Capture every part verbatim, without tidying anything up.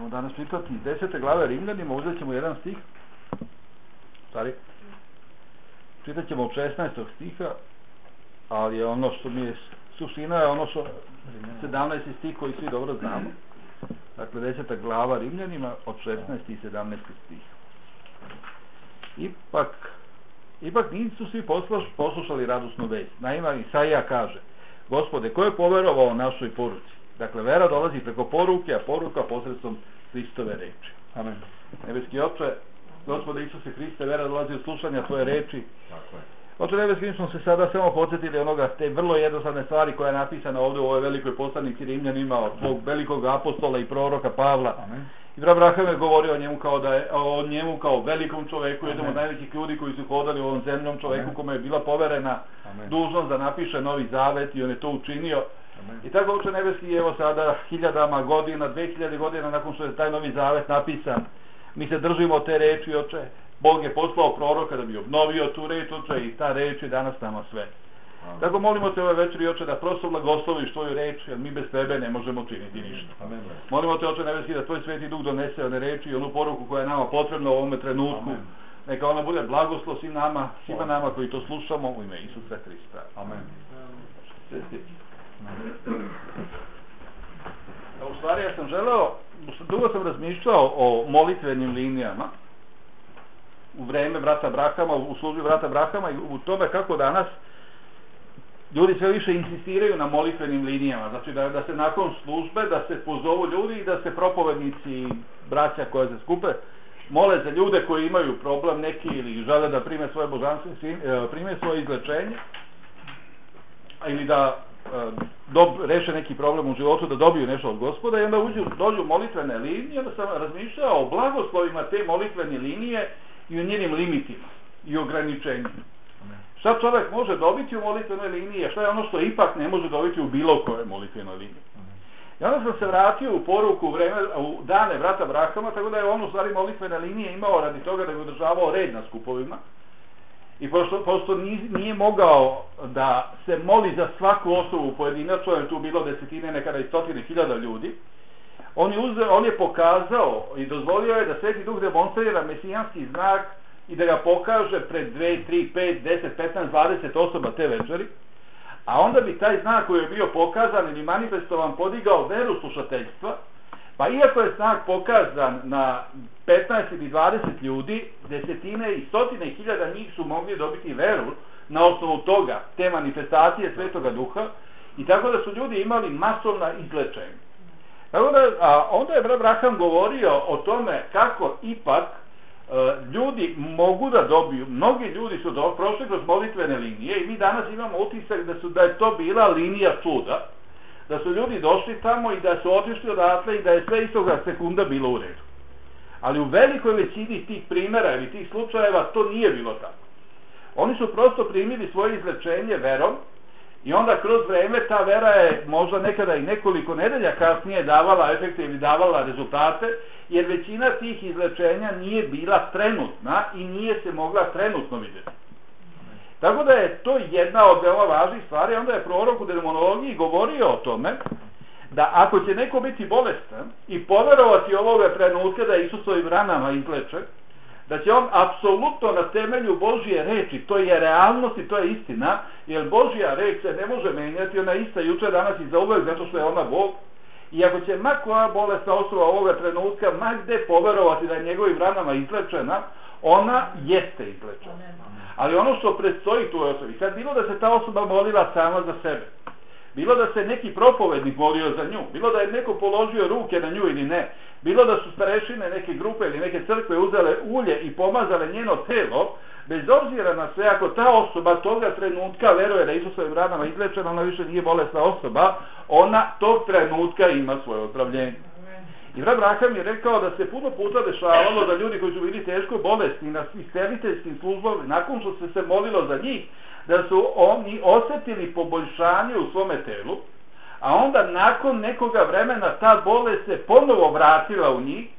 ćemo danas čitati iz desete glave Rimljanima, uzet ćemo jedan stih, stvari, čitat ćemo od šesnaestog stiha, ali je ono što mi je suština, je ono što sedamnaesti stih koji svi dobro znamo. Dakle, deseta glava Rimljanima od šesnaestog i sedamnaestog stih. Ipak, ipak nisu svi poslušali radosnu vest. Naime, Isaija kaže: Gospode, ko je poverovao našoj poruci? Dakle, vera dolazi preko poruke, a poruka posredstvom Hristove reči. Amen. Nebeski Oče, Gospode Isuse Hriste, vera dolazi od slušanja Tvoje reči. Tako je. Oče nebeski, mi smo se sada samo podsjetili onoga, te vrlo jednostavne stvari koja je napisana ovdje u ovoj velikoj poslanici Rimljanima od svog velikog apostola i proroka Pavla. Amen. I brat Abraham je govorio o njemu kao da je, o njemu kao velikom čoveku, jednom od najvećih ljudi koji su hodali u ovom zemljom, čoveku Amen. kome je bila poverena Amen. dužnost da napiše Novi Zavet i on je to učinio. Amen. I tako, Oče nebeski, evo sada hiljadama godina, dve hiljade godina nakon što je taj Novi Zavet napisan, mi se držimo te reči, Oče. Bog je poslao proroka da bi obnovio tu reč, Oče, i ta reč je danas nama sve. Amen. Tako molimo te ove večeri, Oče, da prosto blagosloviš Tvoju reč, jer mi bez Tebe ne možemo činiti ništa. Amen. Molimo te, Oče nebeski, da Tvoj Sveti Duh donese one reči i onu poruku koja je nama potrebna u ovome trenutku. Amen. Neka ona bude blagoslov svim nama, svima nama koji to slušamo u ime Isusa Hrista. Amen. U stvari, ja sam želeo, dugo sam razmišljao o molitvenim linijama u vreme brata Abrahama, u službi brata Abrahama i u tome kako danas ljudi sve više insistiraju na molitvenim linijama. Znači da, da se nakon službe, da se pozovu ljudi i da se propovednici, braća koje se skupe, mole za ljude koji imaju problem neki ili žele da prime svoje božanstvo, prime svoje izlečenje ili da dob, reše neki problem u životu, da dobiju nešto od Gospoda, i onda uđu, dođu molitvene linije. Onda sam razmišljao o blagoslovima te molitvene linije i o njenim limitima i ograničenjima. Šta čovjek može dobiti u molitvenoj liniji, a šta je ono što ipak ne može dobiti u bilo kojoj molitvenoj liniji. I onda sam se vratio u poruku u, vreme, u dane brata Abrahama, tako da je on u stvari molitvene linije imao radi toga da bi održavao red na skupovima. I pošto, pošto nije mogao da se moli za svaku osobu pojedinačno, jer tu bilo desetine, nekada i stotine hiljada ljudi, on je, uzeo, on je pokazao i dozvolio je da Sveti Duh demonstrira mesijanski znak i da ga pokaže pred dve, tri, pet, deset, petnaest, dvadeset osoba te večeri, a onda bi taj znak koji je bio pokazan ili manifestovan podigao veru slušateljstva, pa iako je znak pokazan na petnaest ili dvadeset ljudi, desetine i stotine hiljada njih su mogli dobiti veru na osnovu toga, te manifestacije Svetoga Duha, i tako da su ljudi imali masovna izlečenja. Tako da, a onda je brat Abraham govorio o tome kako ipak e, ljudi mogu da dobiju, mnogi ljudi su do, prošli kroz molitvene linije i mi danas imamo utisak da, su, da je to bila linija čuda, da su ljudi došli tamo i da su otišli odatle i da je sve istoga sekunda bilo u redu. Ali u velikoj većini tih primjera ili tih slučajeva to nije bilo tako. Oni su prosto primili svoje izlečenje verom i onda kroz vreme ta vera je možda nekada i nekoliko nedelja kasnije davala efekte ili davala rezultate, jer većina tih izlečenja nije bila trenutna i nije se mogla trenutno vidjeti. Tako da je to jedna od veoma važnih stvari. Onda je prorok u demonologiji govorio o tome da ako će neko biti bolestan i poverovati ovoga trenutka da je Isusovim ranama izlečen, da će on apsolutno na temelju Božje reči, to je realnost i to je istina, jer Božja reč se ne može menjati, ona je ista juče, danas i zauvek, zato što je ona Bog. I ako će ma koja bolesna osoba ovoga trenutka ma gde poverovati da je njegovim ranama izlečena, ona jeste izlečena. Ali ono što predstoji tu osobi, sad bilo da se ta osoba molila sama za sebe, bilo da se neki propovednik molio za nju, bilo da je neko položio ruke na nju ili ne, bilo da su starešine neke grupe ili neke crkve uzele ulje i pomazale njeno telo, bez obzira na sve, ako ta osoba toga trenutka veruje da je Isusovim ranama izlečena, ona više nije bolesna osoba, ona tog trenutka ima svoje ozdravljenje. I brat Abraham je rekao da se puno puta dešavalo da ljudi koji su bili teško bolesni na isceliteljskim službama, nakon što se se molilo za njih, da su oni osjetili poboljšanje u svome telu, a onda nakon nekoga vremena ta bolest se ponovo vratila u njih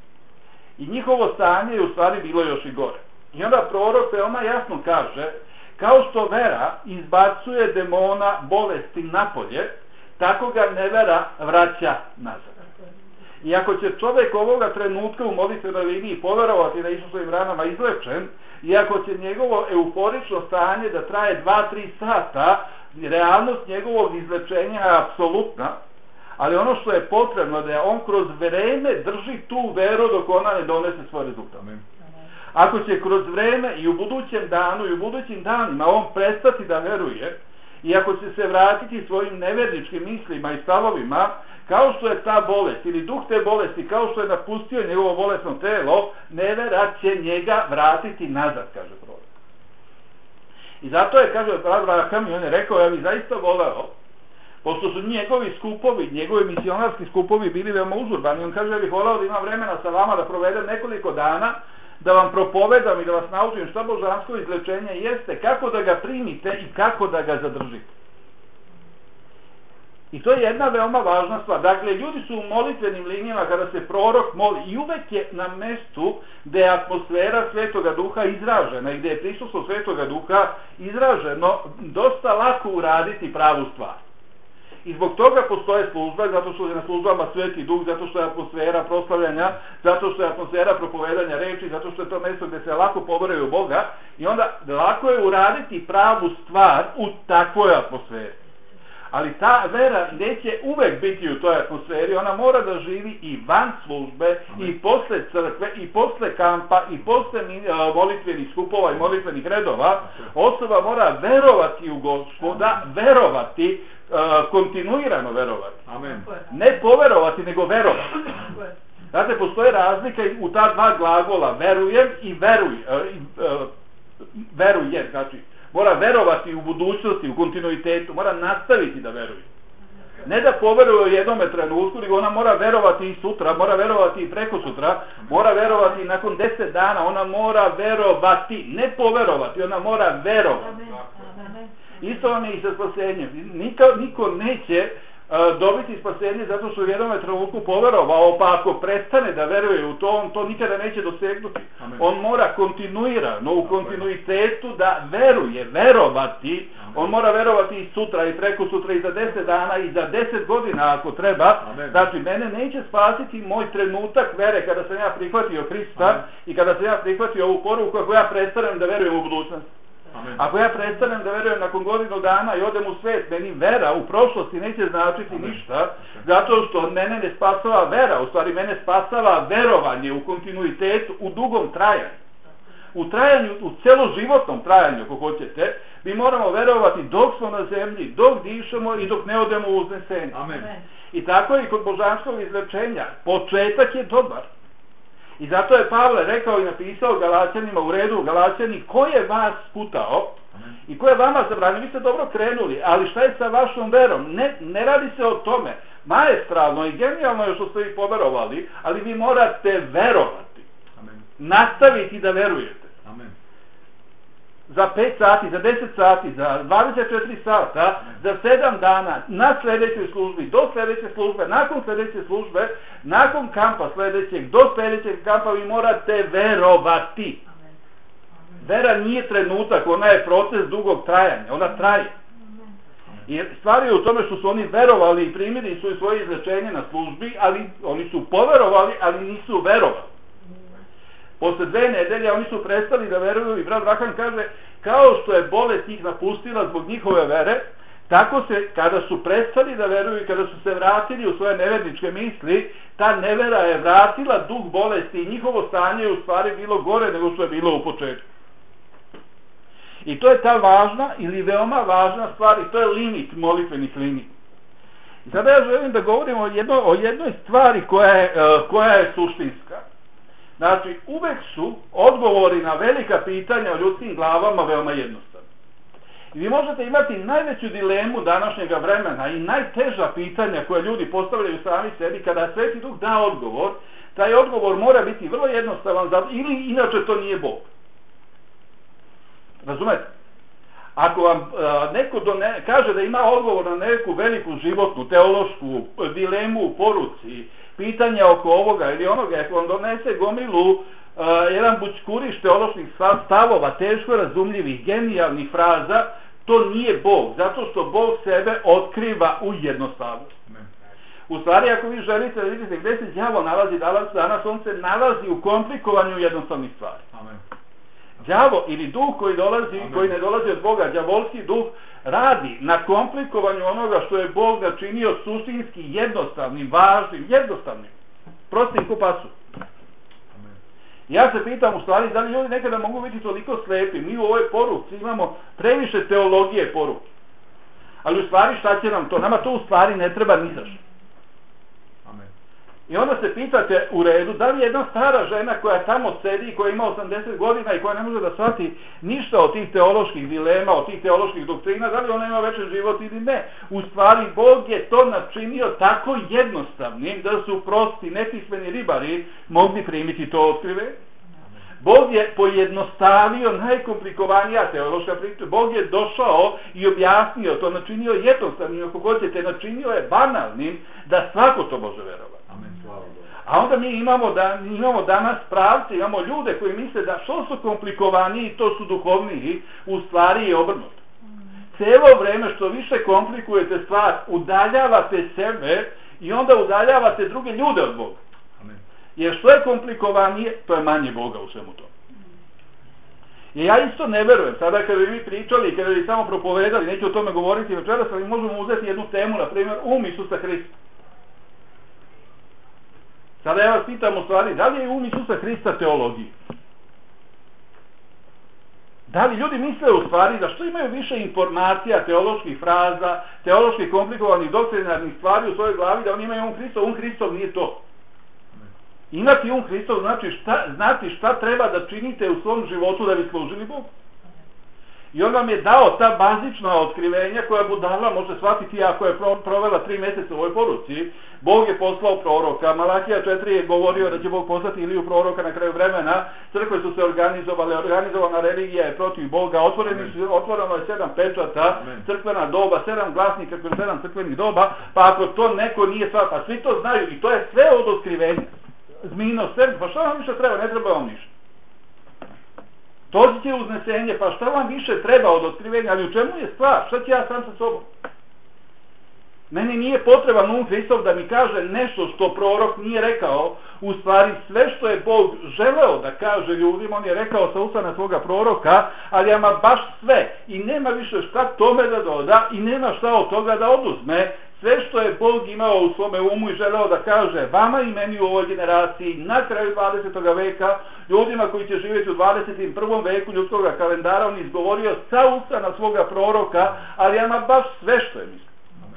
i njihovo stanje je u stvari bilo još i gore. I onda prorok veoma jasno kaže, kao što vera izbacuje demona bolesti napolje, tako ga nevera vraća nazad. I ako će čovjek ovoga trenutka u molitvenoj liniji poverovati da je Isusovim ranama izlečen, i ako će njegovo euforično stanje da traje dva do tri sata, realnost njegovog izlečenja je apsolutna, ali ono što je potrebno da je on kroz vreme drži tu veru dok ona ne donese svoj rezultat. Ako će kroz vreme i u budućem danu i u budućim danima on prestati da veruje, i ako će se vratiti svojim neverničkim mislima i stavovima, kao što je ta bolest ili duh te bolesti, kao što je napustio njegovo bolesno telo, nevera će njega vratiti nazad, kaže prorok. I zato je, kaže Abraham, i on je rekao, ja bih zaista voleo, pošto su njegovi skupovi, njegovi misionarski skupovi bili veoma užurbani, on kaže, ja bih voleo da imam vremena sa vama da provedem nekoliko dana, da vam propovedam i da vas naučim šta božansko izlečenje jeste, kako da ga primite i kako da ga zadržite. I to je jedna veoma važna stvar. Dakle, ljudi su u molitvenim linijama kada se prorok moli i uvek je na mestu gde je atmosfera Svetoga Duha izražena i gde je prisustvo Svetoga Duha izraženo, dosta lako uraditi pravu stvar. I zbog toga postoje službe, zato što je na službama Sveti Duh, zato što je atmosfera proslavljanja, zato što je atmosfera propovedanja reči, zato što je to mesto gde se lako poveruju u Boga, i onda lako je uraditi pravu stvar u takvoj atmosferi. Ali ta vera neće uvek biti u toj atmosferi, ona mora da živi i van službe, i posle crkve, i posle kampa, i posle molitvenih skupova i molitvenih redova. Osoba mora verovati u Gospoda, verovati, kontinuirano verovati. Amen. Ne poverovati, nego verovati. Znate, postoje razlika u ta dva glagola, verujem i veruj, verujem, znači, mora verovati u budućnosti, u kontinuitetu, mora nastaviti da veruje. Ne da poveruje u jednome trenutku, nego ona mora verovati i sutra, mora verovati i preko sutra, mora verovati i nakon deset dana, ona mora verovati, ne poverovati, ona mora verovati. Isto vam je i sa spasenjem. Niko, niko neće uh, dobiti spasenje zato što u jednom trenutku poverovao, pa ako prestane da veruje u to, on to nikada neće dosegnuti. Amen. On mora kontinuirano, u kontinuitetu da veruje, verovati. Amen. On mora verovati i sutra, i preko sutra, i za deset dana, i za deset godina ako treba. Amen. Znači, mene neće spasiti moj trenutak vere kada sam ja prihvatio Hrista. Amen. I kada sam ja prihvatio ovu poruku, ako ja prestanem da verujem u budućnost. Amen. Ako ja prestanem da verujem nakon godinu dana i odem u svet, meni vera u prošlosti neće značiti Amen. Ništa, zato što mene ne spasava vera, u stvari mene spasava verovanje u kontinuitetu, u dugom trajanju. U trajanju, u celoživotnom trajanju, ako hoćete, mi moramo verovati dok smo na zemlji, dok dišemo i dok ne odemo u uznesenje. Amen. I tako je i kod božanskog izlečenja. Početak je dobar. I zato je Pavle rekao i napisao Galaćanima u redu, Galaćani, ko je vas sputao i ko je vama zabranio, vi ste dobro krenuli, ali šta je sa vašom verom? Ne, ne radi se o tome. Maestralno i genijalno je što ste vi poverovali, ali vi morate verovati. Amen. Nastaviti da verujete. Amen. Za pet sati, za deset sati, za dvadeset četiri sata, Amen. Za sedam dana, na sljedećoj službi, do sljedeće službe, nakon sljedeće službe, nakon kampa sljedećeg, do sljedećeg kampa, vi morate verovati. Amen. Vera nije trenutak, ona je proces dugog trajanja, ona traje. I stvar je u tome što su oni verovali i primili su svoje izlečenje na službi, ali oni su poverovali, ali nisu verovali. Posle dve nedelje oni su prestali da veruju i brat Vahan kaže, kao što je bolest ih napustila zbog njihove vere, tako se, kada su prestali da veruju i kada su se vratili u svoje neverničke misli, ta nevera je vratila duh bolesti i njihovo stanje je u stvari bilo gore nego što je bilo u početku. I to je ta važna ili veoma važna stvar i to je limit molitvenih linija. I sada ja želim da govorim o, jedno, o jednoj stvari koja je, koja je suštinska. Znači, uvek su odgovori na velika pitanja o ljudskim glavama veoma jednostavni. I vi možete imati najveću dilemu današnjega vremena i najteža pitanja koje ljudi postavljaju sami sebi, kada Sveti Duh da odgovor, taj odgovor mora biti vrlo jednostavan, ili inače to nije Bog. Razumete? Ako vam a, neko done, kaže da ima odgovor na neku veliku životnu, teološku dilemu u poruci, pitanja oko ovoga ili onoga, ako vam donese gomilu uh, jedan bućkuriš teoloških stavova, teško razumljivih, genijalnih fraza, to nije Bog, zato što Bog sebe otkriva u jednostavnosti. U stvari, ako vi želite da vidite gdje se đavo nalazi danas, on se nalazi u komplikovanju jednostavnih stvari. Amen. Đavo ili duh koji dolazi, Amen. koji ne dolazi od Boga, đavolski duh, radi na komplikovanju onoga što je Bog načinio suštinski jednostavnim, važnim, jednostavnim, prostim ko pasu. Amen. Ja se pitam u stvari da li ljudi nekada mogu biti toliko slepi. Mi u ovoj poruci imamo previše teologije poruke. Ali u stvari šta će nam to? Nama to u stvari ne treba ni za što. Amen. I onda se pitate u redu, da li jedna stara žena koja tamo sedi, koja ima osamdeset godina i koja ne može da shvati ništa od tih teoloških dilema, od tih teoloških doktrina, da li ona ima večer život ili ne? U stvari, Bog je to načinio tako jednostavnim da su prosti, nepismeni ribari mogli primiti to otkrive. Bog je pojednostavio najkomplikovanija teološka priča. Bog je došao i objasnio to, načinio jednostavnim, ako hoćete, načinio je banalnim da svako to može verovati. Amen, slava Bogu. A onda mi imamo, da, imamo danas pravce, imamo ljude koji misle da što su komplikovaniji, to su duhovniji, u stvari je obrnuto. Cijelo vreme što više komplikujete stvar, udaljavate sebe i onda udaljavate druge ljude od Boga. Amen. Jer što je komplikovanije, to je manje Boga u svemu tomu. I ja isto ne verujem, sada kada bi vi pričali i kada bi samo propovedali, neću o tome govoriti večeras, ali možemo uzeti jednu temu, na primjer, um Isusa Hrista. Sada ja vas pitam u stvari, da li je um Isusa Hrista teologija? Da li ljudi misle u stvari da što imaju više informacija, teoloških fraza, teoloških komplikovanih doktrinarnih stvari u svojoj glavi, da oni imaju um Hristov, um Hristov nije to. Imati um Hristov znači šta, znati šta treba da činite u svom životu da bi služili Bogu. I on vam je dao ta bazična otkrivenja koja budala može shvatiti ako je provela tri mjeseca u ovoj poruci. Bog je poslao proroka, Malahija četiri je govorio da će Bog poslati Iliju proroka na kraju vremena, crkve su se organizovale, organizovana religija je protiv Boga, otvoreni su, otvoreno je sedam pečata, Amen. Crkvena doba, sedam glasnika kroz sedam crkvenih doba, pa ako to neko nije sva, pa svi to znaju i to je sve od otkrivenja. Zmino srce, pa šta vam više treba, ne treba vam ništa. Dođite uznesenje, pa šta vam više treba od otkrivenja, ali u čemu je stvar, šta ću ja sam sa sobom? Meni nije potreban um Hristov da mi kaže nešto što prorok nije rekao, u stvari sve što je Bog želeo da kaže ljudima, on je rekao sa usana svoga proroka, ali ama baš sve i nema više šta tome da doda i nema šta od toga da oduzme. Sve što je Bog imao u svome umu i želeo da kaže vama i meni u ovoj generaciji, na kraju dvadesetog veka, ljudima koji će živjeti u dvadeset prvom veku ljudskog kalendara, on izgovorio sa usana svoga proroka, ali ama baš sve što je mislio.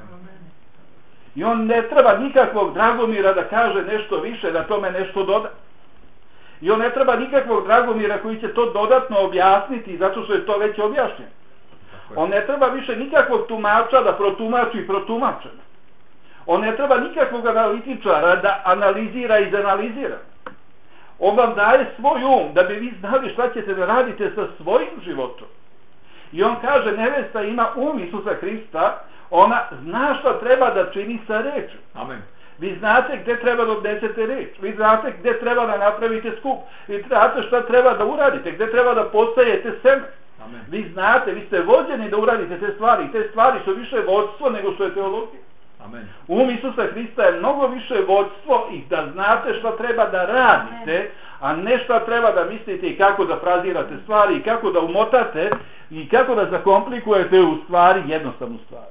I on ne treba nikakvog Dragomira da kaže nešto više, da tome nešto doda. I on ne treba nikakvog Dragomira koji će to dodatno objasniti, zato što je to već objašnjeno. On ne treba više nikakvog tumača da protumači i protumačeno. On ne treba nikakvog analitičara da analizira i izanalizira. On vam daje svoj um da bi vi znali šta ćete da radite sa svojim životom. I on kaže, nevesta ima um Isusa Hrista, ona zna šta treba da čini sa rečom. Amen. Vi znate gdje treba da odnesete reč, vi znate gdje treba da napravite skup, vi znate šta treba da uradite, gdje treba da posejete seme. Amen. Vi znate, vi ste vođeni da uradite te stvari, te stvari su više vođstvo nego što je teologija. Amen. Um Isusa Hrista je mnogo više vođstvo i da znate šta treba da radite, a ne šta treba da mislite i kako da frazirate stvari, i kako da umotate, i kako da zakomplikujete u stvari jednostavnu stvar.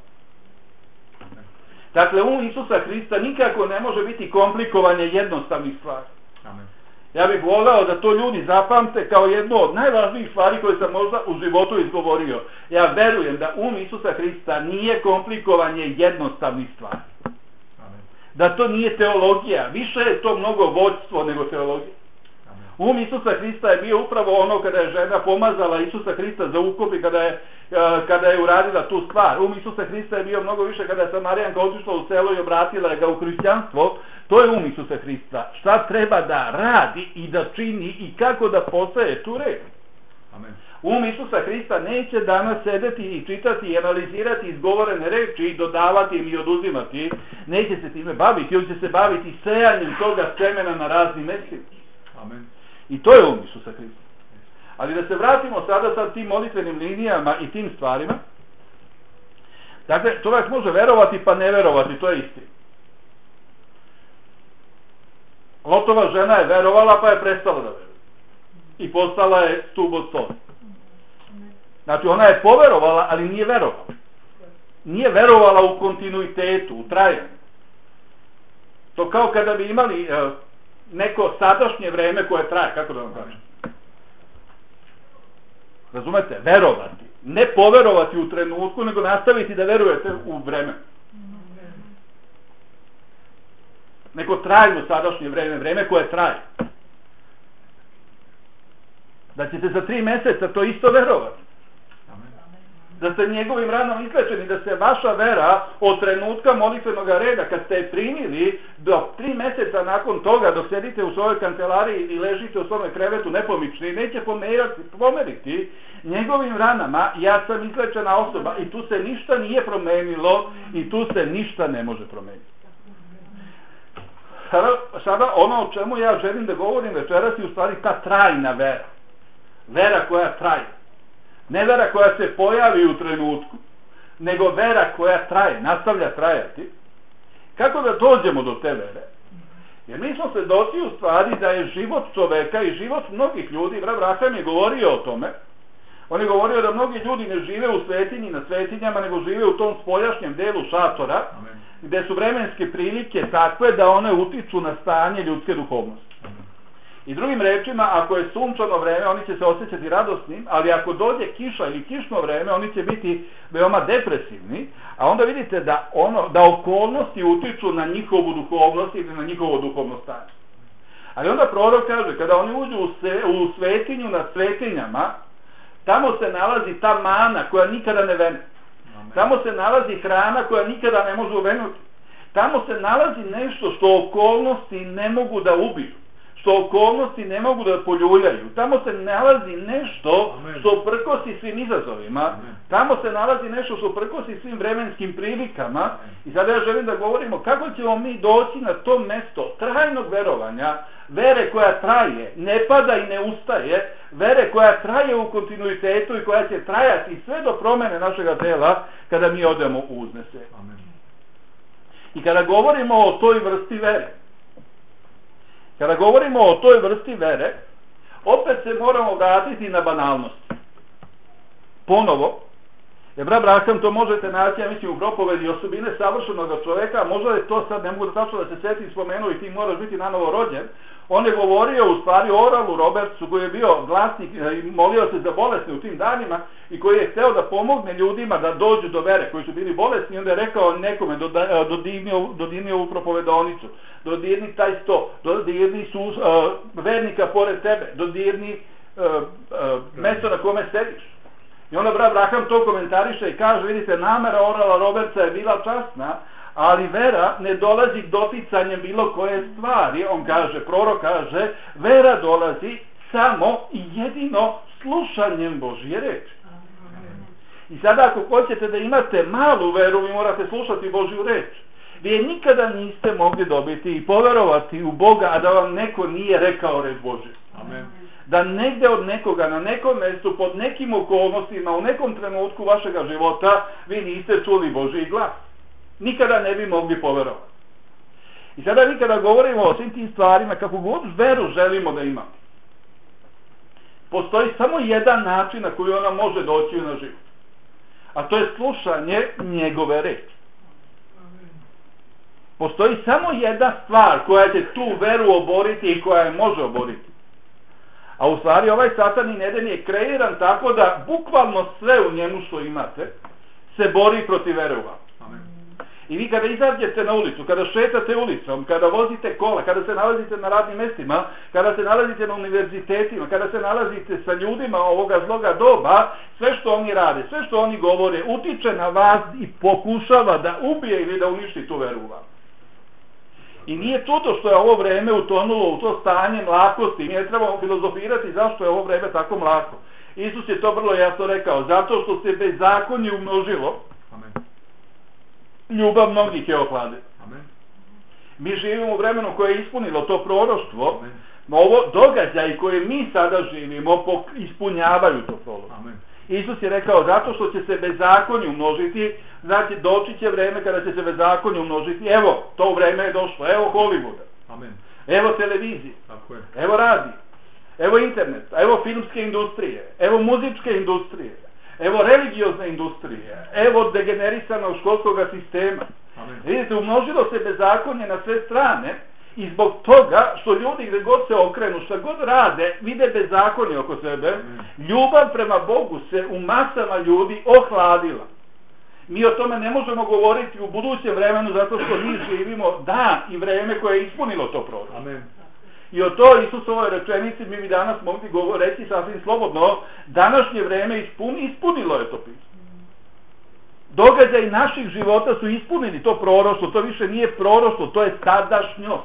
Dakle, um Isusa Hrista nikako ne može biti komplikovanje jednostavnih stvari. Amen. Ja bih voleo da to ljudi zapamte kao jedno od najvažnijih stvari koje sam možda u životu izgovorio. Ja verujem da um Isusa Hrista nije komplikovanje jednostavnih stvari. Amen. Da to nije teologija. Više je to mnogo vođstvo nego teologija. Amen. Um Isusa Hrista je bio upravo ono kada je žena pomazala Isusa Hrista za ukop i kada je, kada je uradila tu stvar. Um Isusa Hrista je bio mnogo više kada je Samarijanka otišla u selo i obratila ga u hrišćanstvo. To je um Isusa Hrista. Šta treba da radi i da čini i kako da postaje tu reč. Amen. Um Isusa Hrista neće danas sedeti i čitati i analizirati izgovorene reči i dodavati im i oduzimati. Neće se time baviti. On će se baviti sejanjem toga semena na raznim mjestima. Amen. I to je um Isusa Hrista. Ali da se vratimo sada sa tim molitvenim linijama i tim stvarima. Dakle, čovjek može verovati pa ne verovati, to je istina. Lotova žena je verovala, pa je prestala da veruje. I postala je stup od stoli. Znači, ona je poverovala, ali nije verovala. Nije verovala u kontinuitetu, u trajanju. To kao kada bi imali uh, neko sadašnje vreme koje traje, kako da vam kažem. Razumete? Verovati. Ne poverovati u trenutku, nego nastaviti da verujete u vreme. Neko trajno sadašnje vreme, vreme koje traje. Da ćete za tri meseca to isto verovati. Da ste njegovim ranom izlečeni, da se vaša vera od trenutka molitvenog reda, kad ste je primili, do tri meseca nakon toga, dok sedite u svojoj kancelariji i ležite u svome krevetu nepomični, neće pomerati, pomeriti njegovim ranama, ja sam izlečena osoba i tu se ništa nije promenilo i tu se ništa ne može promeniti. Sada, sada ono o čemu ja želim da govorim večeras je u stvari ta trajna vera. Vera koja traje. Ne vera koja se pojavi u trenutku, nego vera koja traje, nastavlja trajati. Kako da dođemo do te vere? Jer mi smo svedoci u stvari da je život čoveka i život mnogih ljudi, brat Braham je govorio o tome, on je govorio da mnogi ljudi ne žive u svetinji, na svetinjama, nego žive u tom spoljašnjem delu šatora, amen, gde su vremenske prilike takve da one utiču na stanje ljudske duhovnosti. I drugim rečima, ako je sunčano vreme, oni će se osjećati radosnim, ali ako dođe kiša ili kišno vreme, oni će biti veoma depresivni, a onda vidite da, ono, da okolnosti utiču na njihovu duhovnost ili na njihovo duhovno stanje. Ali onda prorok kaže, kada oni uđu u, se, u svetinju nad svetinjama, tamo se nalazi ta mana koja nikada ne vene. Tamo se nalazi hrana koja nikada ne može uvenuti. Tamo se nalazi nešto što okolnosti ne mogu da ubiju, što okolnosti ne mogu da poljuljaju. Tamo se nalazi nešto što prkosi svim izazovima. Tamo se nalazi nešto što prkosi svim vremenskim prilikama. I sada ja želim da govorimo kako ćemo mi doći na to mesto trajnog verovanja, vere koja traje, ne pada i ne ustaje, vere koja traje u kontinuitetu i koja će trajati sve do promene našega tela kada mi odemo u uznese. I kada govorimo o toj vrsti vere, Kada govorimo o toj vrsti vere, opet se moramo vratiti na banalnost. Ponovo, jer brat Braham to možete naći, ja mislim, u propovedi osobine savršenog čoveka, možda je to sad, ne mogu da tačno da se setim, spomenu i ti moraš biti nanovo rođen. On je govorio u stvari o Oralu Robertsu, koji je bio glasnik i molio se za bolesne u tim danima i koji je hteo da pomogne ljudima da dođu do vere, koji su bili bolesni. Onda je rekao nekome, dodirni ovu propovedonicu, dodirni taj sto, dodirni su uh, vernika pored tebe, dodirni uh, uh, mesto na kome sediš. I onda brat Braham to komentariše i kaže, vidite, namera Orala Robertsa je bila časna, ali vera ne dolazi doticanjem bilo koje stvari. On kaže, prorok kaže, vera dolazi samo i jedino slušanjem Božje reči. I sada ako hoćete da imate malu veru, vi morate slušati Božju reč. Vi je nikada niste mogli dobiti i poverovati u Boga, a da vam neko nije rekao reč Božju. Amen. Da negde od nekoga, na nekom mestu, pod nekim okolnostima, u nekom trenutku vašega života, vi niste čuli Božji glas. Nikada ne bi mogli poverovati. I sada mi kada govorimo o svim tim stvarima, kako god veru želimo da imamo, postoji samo jedan način na koji ona može doći na život. A to je slušanje njegove reči. Postoji samo jedna stvar koja će tu veru oboriti i koja je može oboriti. A u stvari ovaj Satanin Eden je kreiran tako da bukvalno sve u njemu što imate se bori protiv vere u vas. I vi kada izađete na ulicu, kada šetate ulicom, kada vozite kola, kada se nalazite na radnim mestima, kada se nalazite na univerzitetima, kada se nalazite sa ljudima ovoga zloga doba, sve što oni rade, sve što oni govore, utiče na vas i pokušava da ubije ili da uništi tu veru u vas. I nije čudo što je ovo vreme utonulo u to stanje mlakosti. Mi ne trebamo filozofirati zašto je ovo vreme tako mlako. Isus je to vrlo jasno rekao, zato što se bezakonje umnožilo, amen, ljubav mnogih je ohladila. Mi živimo u vremenu koje je ispunilo to proroštvo. Amen. Ovo događaji koje mi sada živimo ispunjavaju to proroštvo. Amen. Isus je rekao, zato što će se bezakonje umnožiti, znači doći će vreme kada će se bezakonje umnožiti. Evo, to vreme je došlo, evo Hollywooda. Amen. Evo televizije, Tako je. evo radio, evo internet, evo filmske industrije, evo muzičke industrije, evo religiozne industrije, evo degenerisanog školskog sistema. Amen. Vidite, umnožilo se bezakonje na sve strane i zbog toga što ljudi gdje god se okrenu, što god rade, vide bezakonje oko sebe, Amen. ljubav prema Bogu se u masama ljudi ohladila. Mi o tome ne možemo govoriti u budućem vremenu zato što mi živimo dan i vreme koje je ispunilo to prorok. Amen. I o to Isusovoj rečenici mi bi danas mogli govoriti sasvim slobodno, današnje vreme ispuni, ispunilo je to pismo. Događaji naših života su ispunili to proroštvo, to više nije proroštvo, to je sadašnjost.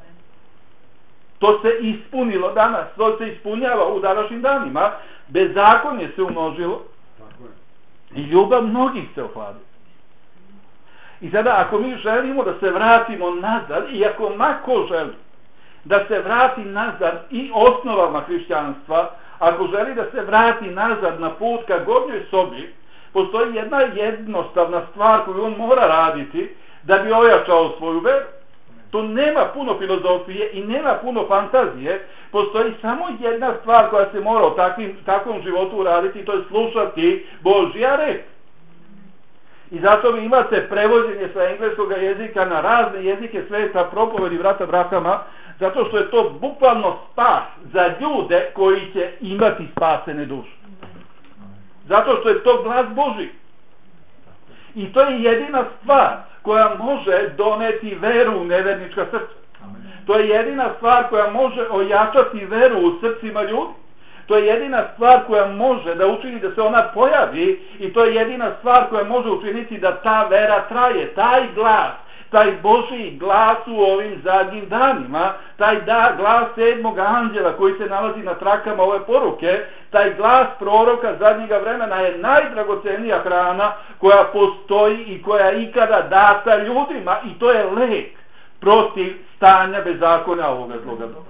To se ispunilo danas, to se ispunjava u današnjim danima, bezakonje se umnožilo i ljubav mnogih se ohladi. I sada ako mi želimo da se vratimo nazad, i ako mako želi da se vrati nazad i osnovama hrišćanstva, ako želi da se vrati nazad na put ka gornjoj sobi, postoji jedna jednostavna stvar koju on mora raditi da bi ojačao svoju veru. To nema puno filozofije i nema puno fantazije, postoji samo jedna stvar koja se mora u takvim, takvom životu uraditi, to je slušati Božja reč. I zato vi imate prevođenje sa engleskog jezika na razne jezike sveta, propovedi brata Brahama, zato što je to bukvalno spas za ljude koji će imati spasene duše. Zato što je to glas Božji. I to je jedina stvar koja može doneti veru u nevernička srca. To je jedina stvar koja može ojačati veru u srcima ljudi. To je jedina stvar koja može da učini da se ona pojavi i to je jedina stvar koja može učiniti da ta vera traje. Taj glas, taj Božji glas u ovim zadnjim danima, taj da, glas sedmog anđela koji se nalazi na trakama ove poruke, taj glas proroka zadnjega vremena je najdragocenija hrana koja postoji i koja je ikada data ljudima i to je lek protiv stanja bezakonja ovoga zloga doba.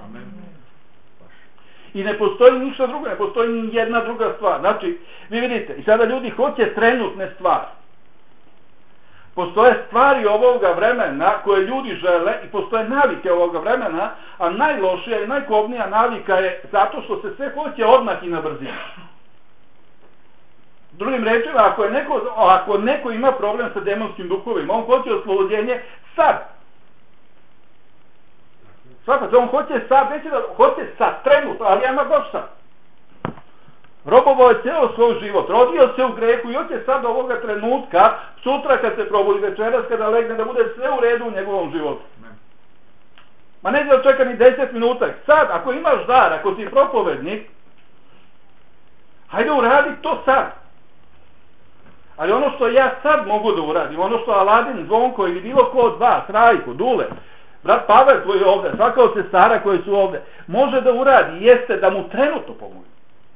I ne postoji ništa drugo, ne postoji ni jedna druga stvar. Znači, vi vidite, i sada ljudi hoće trenutne stvari. Postoje stvari ovoga vremena koje ljudi žele i postoje navike ovoga vremena, a najlošija i najkobnija navika je zato što se sve hoće odmah i na brzinu. Drugim rečima, ako, je neko, ako neko ima problem sa demonskim duhovima, on hoće oslobođenje sad. Svakako, on hoće sad, neće da, hoće sad, trenutno, ali ama baš sad. Robovao je ceo svoj život, rodio se u grehu i hoće sad ovoga trenutka, sutra kad se probudi, večeras kada legne, da bude sve u redu u njegovom životu. Ma neće da čeka ni deset minuta. Sad, ako imaš dar, ako si propovednik, hajde uradi to sad. Ali ono što ja sad mogu da uradim, ono što Aladin, Zvonko ili bilo ko od vas, Rajko, Dule, brat Pavel koji je ovde, svaka od sestara koji su ovde, može da uradi, jeste da mu trenutno pomoći.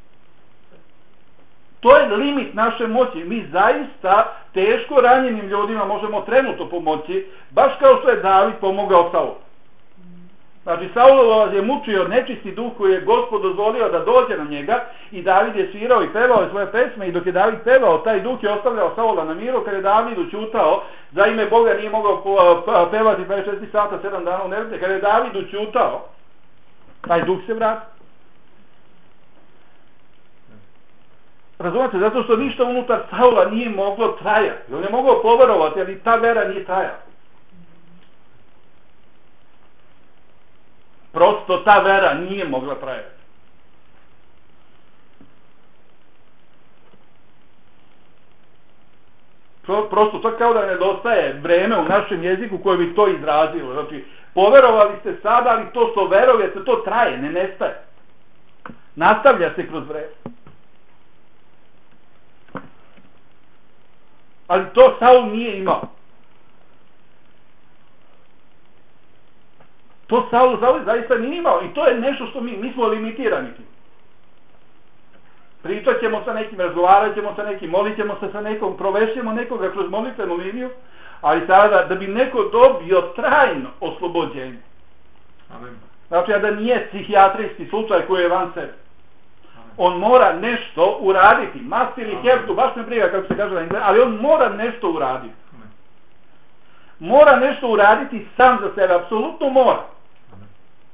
To je limit naše moći. Mi zaista teško ranjenim ljudima možemo trenutno pomoći, baš kao što je David pomogao Saulu. Znači, Saulova je mučio nečisti duh koji je Gospod dozvolio da dođe na njega i David je svirao i pevao svoje pesme i dok je David pevao, taj duh je ostavljao Saula na miru. Kad je David učutao, za ime Boga nije mogao pevati dvadeset četiri sata, sedam dana u nedelji. Kad je David učutao, taj duh se vrati. Razumete, zato što ništa unutar Saula nije moglo trajati. On je mogao poverovati, ali ta vera nije trajala. Prosto ta vera nije mogla trajati. Prosto to kao da nedostaje vreme u našem jeziku koje bi to izrazilo. Znači, poverovali ste sada, ali to što verujete, to traje, ne nestaje. Nastavlja se kroz vreme. Ali to Saul nije imao. To Saul zaista nije imao i to je nešto što mi, mi smo limitirani. Pričat ćemo sa nekim, razgovarat ćemo sa nekim, molit ćemo se sa nekom, provešćemo nekoga kroz molitvenu liniju, ali sada da bi neko dobio trajno oslobođenje. Amen. Znači, a da nije psihijatrijski slučaj koji je van sebe. On mora nešto uraditi, mast ili hertu, baš ne briga kako se kaže na engleskom, ali on mora nešto uraditi. Mora nešto uraditi sam za sebe, apsolutno mora.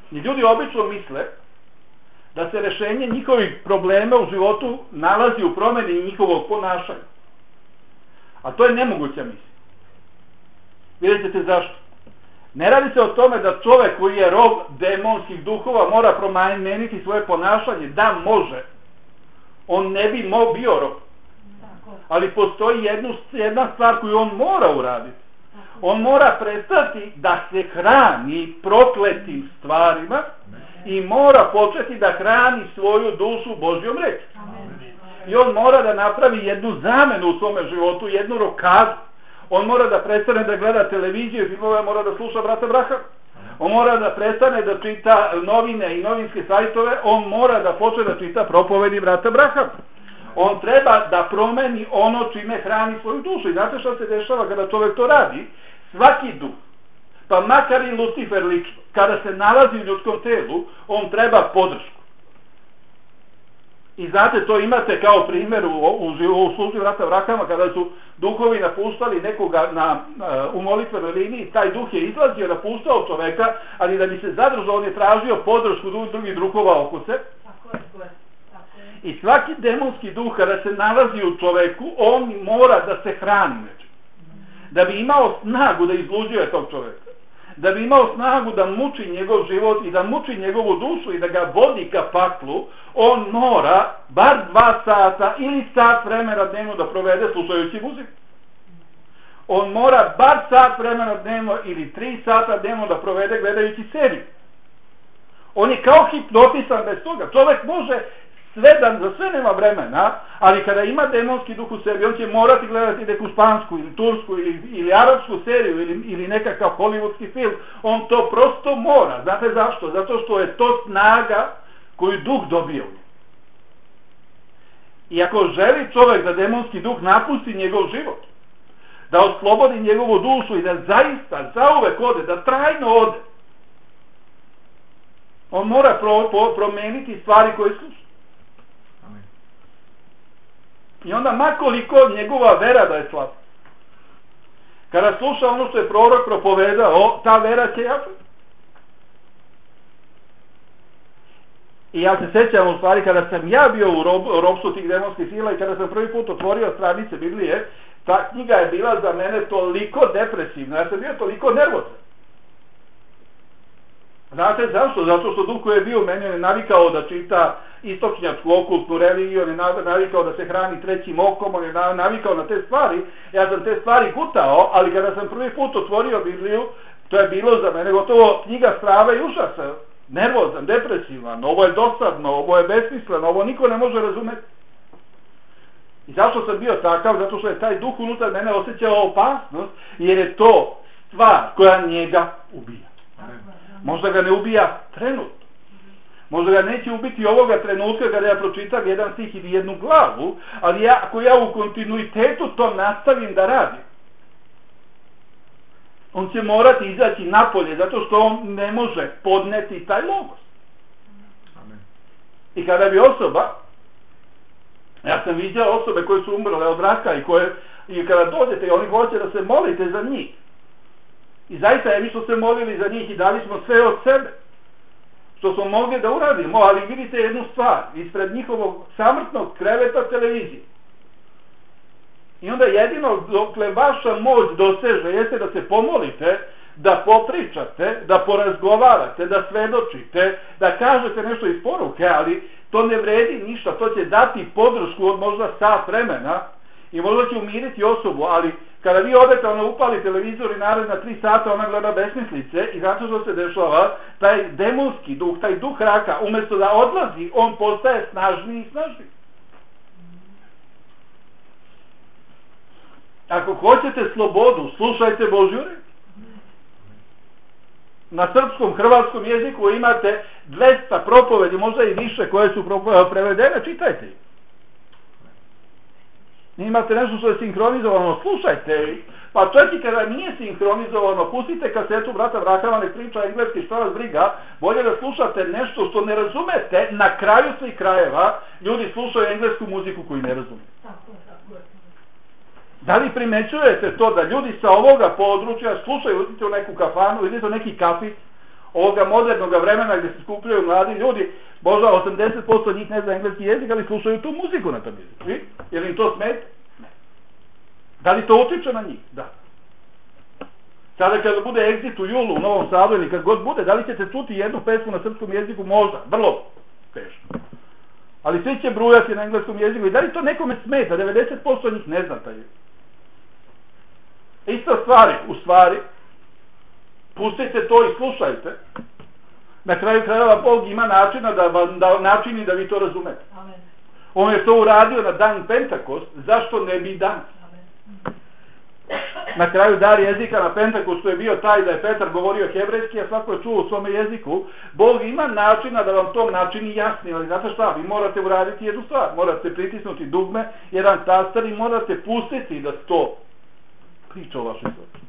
I ljudi obično misle da se rešenje njihovih problema u životu nalazi u promeni njihovog ponašanja. A to je nemoguća misija. Vidjet ćete zašto. Ne radi se o tome da čovek koji je rob demonskih duhova mora promeniti svoje ponašanje. Da, može. On ne bi mo bio rob. Ali postoji jednu, jedna stvar koju on mora uraditi. On mora prestati da se hrani prokletim stvarima i mora početi da hrani svoju dušu Božjom reči. I on mora da napravi jednu zamenu u svome životu, jednu rokadu. On mora da prestane da gleda televiziju i filmove, mora da sluša brata Brahama. On mora da prestane da čita novine i novinske sajtove, on mora da počne da čita propovedi brata Brahama. On treba da promeni ono čime hrani svoju dušu. I znate što se dešava kada čovjek to radi? Svaki duh, pa makar i Lucifer lično, kada se nalazi u ljudskom telu, on treba podršku. I znate, to imate kao primjer u, u, u službi brata Brahama, kada su duhovi napuštali nekoga na, u molitvenoj liniji, taj duh je izlazio, napuštao čoveka, ali da bi se zadržao, on je tražio podršku drugih duhova oko se. Tako je, tako je. I svaki demonski duh kada se nalazi u čoveku, on mora da se hrani nečim. Da bi imao snagu da izluđuje tog čoveka. Da bi imao snagu da muči njegov život i da muči njegovu dušu i da ga vodi ka paklu, on mora bar dva sata ili sat vremena dnevno da provede slušajući muziku. On mora bar sat vremena dnevno ili tri sata dnevno da provede gledajući seriju. On je kao hipnotisan bez toga. Čovek može sve da, za sve nema vremena, ali kada ima demonski duh u sebi, on će morati gledati neku špansku ili tursku ili, ili arapsku seriju ili, ili nekakav hollywoodski film. On to prosto mora. Znate zašto? Zato što je to snaga koju duh dobio. I ako želi čovjek da demonski duh napusti njegov život, da oslobodi njegovu dušu i da zaista, zauvek ode, da trajno ode, on mora pro, pro, promeniti stvari koje sluša. I onda makoliko njegova vera da je slaba. Kada sluša ono što je prorok propovedao, ta vera će jačati. I ja se sećam u stvari kada sam ja bio u rob, robstvu tih demonskih sila i kada sam prvi put otvorio stranice Biblije, ta knjiga je bila za mene toliko depresivna, ja sam bio toliko nervozan. Znate zašto? Zato što duh koji je bio u meni, on je navikao da čita istočnjačku okultnu religiju, on je navikao da se hrani trećim okom, on je navikao na te stvari. Ja sam te stvari gutao, ali kada sam prvi put otvorio Bibliju, to je bilo za mene gotovo knjiga strava i užasa. Nervozan, depresivan, ovo je dosadno, ovo je besmisleno, ovo niko ne može razumeti. I zašto sam bio takav? Zato što je taj duh unutar mene osjećao opasnost, jer je to stvar koja njega ubija. Možda ga ne ubija trenutno. Možda ga neće ubiti ovoga trenutka kada ja pročitam jedan stih ili jednu glavu, ali ja, ako ja u kontinuitetu to nastavim da radim, on će morati izaći napolje, zato što on ne može podneti taj logos. Amen. I kada bi osoba, ja sam vidio osobe koje su umrle od raka i koje, i kada dođete i oni hoće da se molite za njih, i zaista je mi smo se molili za njih i dali smo sve od sebe što smo mogli da uradimo, ali vidite jednu stvar, ispred njihovog samrtnog kreveta televizije. I onda jedino dokle vaša moć doseže jeste da se pomolite, da popričate, da porazgovarate, da svedočite, da kažete nešto iz poruke, ali to ne vredi ništa, to će dati podršku od možda sat vremena i možda će umiriti osobu, ali kada vi odete, ona upali televizor i naredna tri sata ona gleda besmislice i zato što se dešava, taj demonski duh, taj duh raka, umjesto da odlazi, on postaje snažniji i snažniji. Ako hoćete slobodu, slušajte Božju reč. Na srpskom, hrvatskom jeziku imate dvesta propovedi, možda i više koje su prevedene, čitajte ih. Imate nešto što je sinkronizovano, slušajte ih. Pa čak i kada nije sinkronizovano, pustite kasetu brata Brahama, nek priča engleski, što vas briga, bolje da slušate nešto što ne razumete. Na kraju svih krajeva ljudi slušaju englesku muziku koju ne razume. Da li primećujete to da ljudi sa ovoga područja slušaju, idite u neku kafanu, idite u neki kafić, ovoga modernog vremena gdje se skupljaju mladi ljudi, možda osamdeset posto njih ne zna engleski jezik, ali slušaju tu muziku na tom jeziku. Je li im to smeta? Ne. Da li to utiče na njih? Da. Sada kada bude Exit u julu u Novom Sadu ili kad god bude, da li ćete čuti jednu pesmu na srpskom jeziku? Možda, vrlo teško. Ali svi će brujati na engleskom jeziku i da li to nekome smeta? devedeset posto njih ne zna taj jezik. Ista stvari, u stvari, pustite to i slušajte. Na kraju krajeva Bog ima načina da vam da načini da vi to razumete. Amen. On je to uradio na dan Pentakost, zašto ne bi danas? Na kraju dar jezika na Pentakostu je bio taj da je Petar govorio hebrejski, a svako je čuo u svome jeziku. Bog ima načina da vam to načini jasni, ali znate šta, vi morate uraditi jednu stvar, morate pritisnuti dugme, jedan tastar i morate pustiti da to priča o vašoj srcu.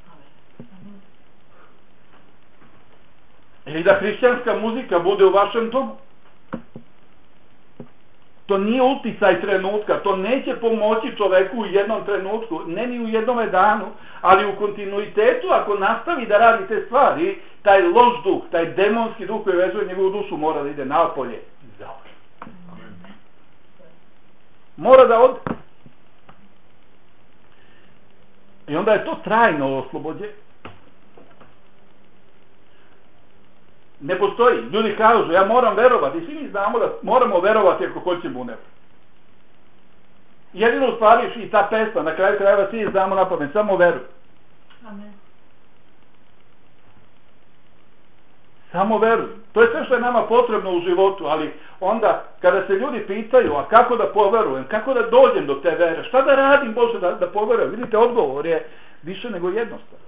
Ili da hrišćanska muzika bude u vašem domu. To nije uticaj trenutka, to neće pomoći čoveku u jednom trenutku, ne ni u jednome danu, ali u kontinuitetu ako nastavi da radi te stvari, taj loš duh, taj demonski duh koji vezuje njegovu dušu mora da ide napolje zauvek. Mora da ode. I onda je to trajno oslobođenje. Ne postoji. Ljudi kažu, ja moram verovati. Svi mi znamo da moramo verovati ako hoćemo u nebo. Jedino u stvari i ta pesma, na kraju krajeva svi znamo na pamet, samo veruj. Amen. Samo veruj. To je sve što je nama potrebno u životu, ali onda kada se ljudi pitaju, a kako da poverujem, kako da dođem do te vere, šta da radim Bože da, da poverujem, vidite, odgovor je više nego jednostavan.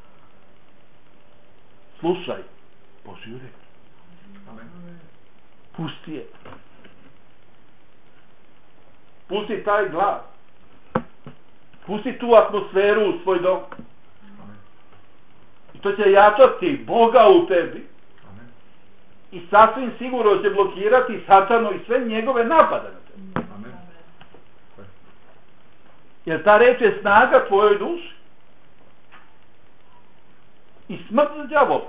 Slušaj Božju reč. Pusti je. Pusti taj glas. Pusti tu atmosferu u svoj dom. I to će jačati Boga u tebi. I sasvim sigurno će blokirati Satanu i sve njegove napade na tebi. Jer ta reč je snaga tvojoj duši. I smrt za đavola.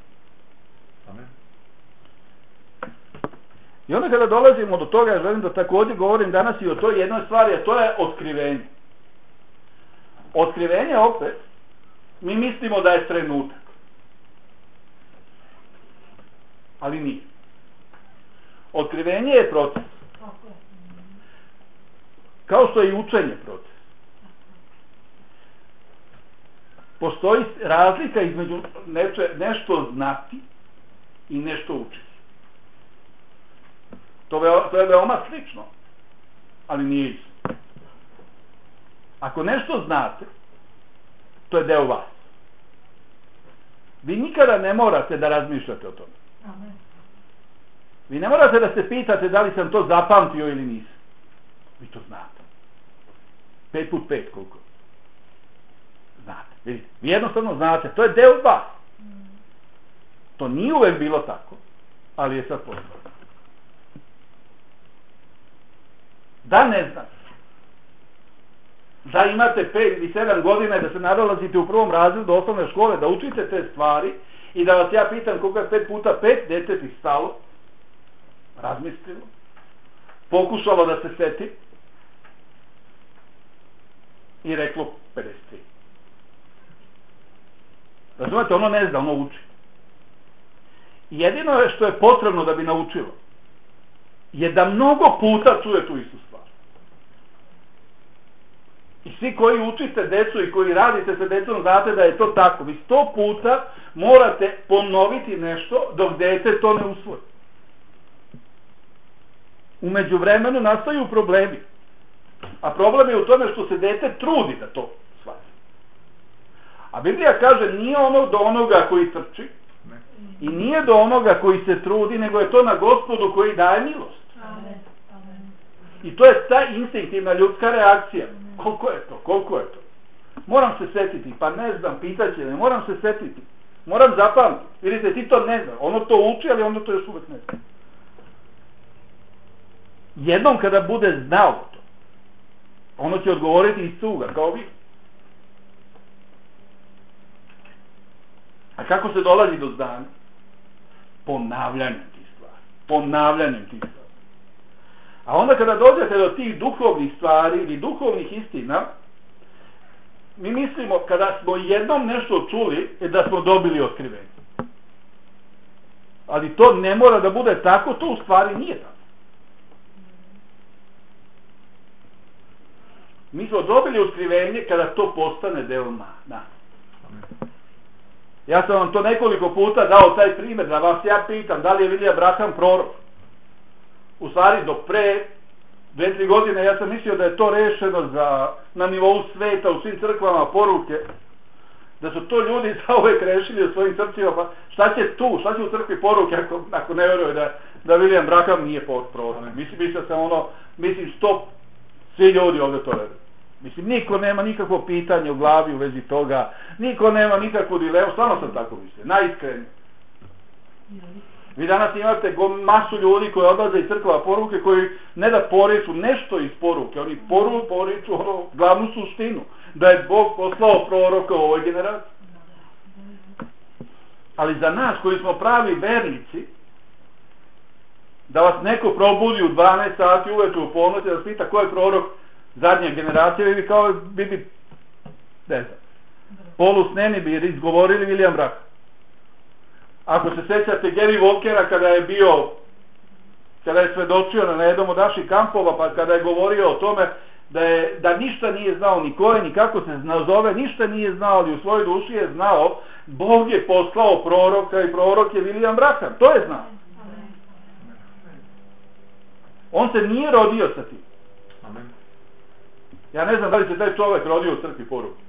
I onda kada dolazimo do toga, ja želim da također govorim danas i o toj jednoj stvari, a to je otkrivenje. Otkrivenje opet, mi mislimo da je trenutak. Ali nije. Otkrivenje je proces. Kao što je i učenje proces. Postoji razlika između neče, nešto znati i nešto učiti. To, ve, to je veoma slično, ali nije isto. Ako nešto znate, to je deo vas. Vi nikada ne morate da razmišljate o tome. Amen. Vi ne morate da se pitate da li sam to zapamtio ili nisam. Vi to znate. Pet put pet koliko. Znate. Vidite. Vi jednostavno znate. To je deo vas. To nije uvek bilo tako, ali je sad postalo. Da ne znam, da imate pet ili sedam godina i da se nalazite u prvom razredu osnovne škole, da učite te stvari i da vas ja pitam koliko je pet puta pet, dete ti stalo, razmislilo, pokušalo da se seti i reklo pedeset tri. Razumete, ono ne zna, ono uči. Jedino je što je potrebno da bi naučilo je da mnogo puta čuje tu istu stvar. I svi koji učite decu i koji radite sa decom znate da je to tako. Vi sto puta morate ponoviti nešto dok dete to ne usvoji. U međuvremenu nastaju problemi. A problem je u tome što se dete trudi da to shvati. A Biblija kaže nije ono do onoga koji trči i nije do onoga koji se trudi, nego je to na Gospodu koji daje milost. Amen. Amen. I to je ta instinktivna ljudska reakcija. Amen. Koliko je to? Koliko je to? Moram se setiti. Pa ne znam, pitaće me. Moram se setiti. Moram zapamtiti. Vidite, ti to ne zna. Ono to uči, ali ono to još uvek ne zna. Jednom kada bude znao to, ono će odgovoriti iz cuga, kao vi. A kako se dolazi do znanja? ponavljanjem tih stvari. Ponavljanjem tih stvari. A onda kada dođete do tih duhovnih stvari ili duhovnih istina, mi mislimo kada smo jednom nešto čuli da smo dobili otkrivenje. Ali to ne mora da bude tako, to u stvari nije tako. Mi smo dobili otkrivenje kada to postane deo nas. Ja sam vam to nekoliko puta dao taj primjer, da vas ja pitam da li je William Branham prorok. U stvari do pre dve, tri godine ja sam mislio da je to rešeno za, na nivou sveta, u svim crkvama poruke, da su to ljudi zauvek rešili u svojim srcima, pa šta će tu, šta će u crkvi poruke ako, ako ne veruje da, da William Branham nije prorok. Mislim, mislim sam ono, mislim stop, svi ljudi ovdje to veruju. Mislim, niko nema nikakvo pitanje u glavi u vezi toga, niko nema nikakvu dilemu, stvarno sam tako mislio, najiskrenije. Vi danas imate masu ljudi koji odlaze iz crkva poruke, koji ne da poriču nešto iz poruke, oni poru, poriču ono, glavnu suštinu, da je Bog poslao proroka u ovoj generaciji. Ali za nas koji smo pravi vernici, da vas neko probudi u dvanaest sati uveče u ponoć, da vas pita ko je prorok zadnje generacije, vi kao bi bi ne znam, polusneni bi izgovorili William Branham. Ako se sećate Gary Walkera kada je bio, kada je svedočio na jednom od naših kampova, pa kada je govorio o tome da, je, da ništa nije znao ni ko je, ni kako se zove, ništa nije znao, ali u svojoj duši je znao, Bog je poslao proroka i prorok je William Branham, to je znao. On se nije rodio sa tim. Ja ne znam da li se taj čovjek rodio u crkvi poruke.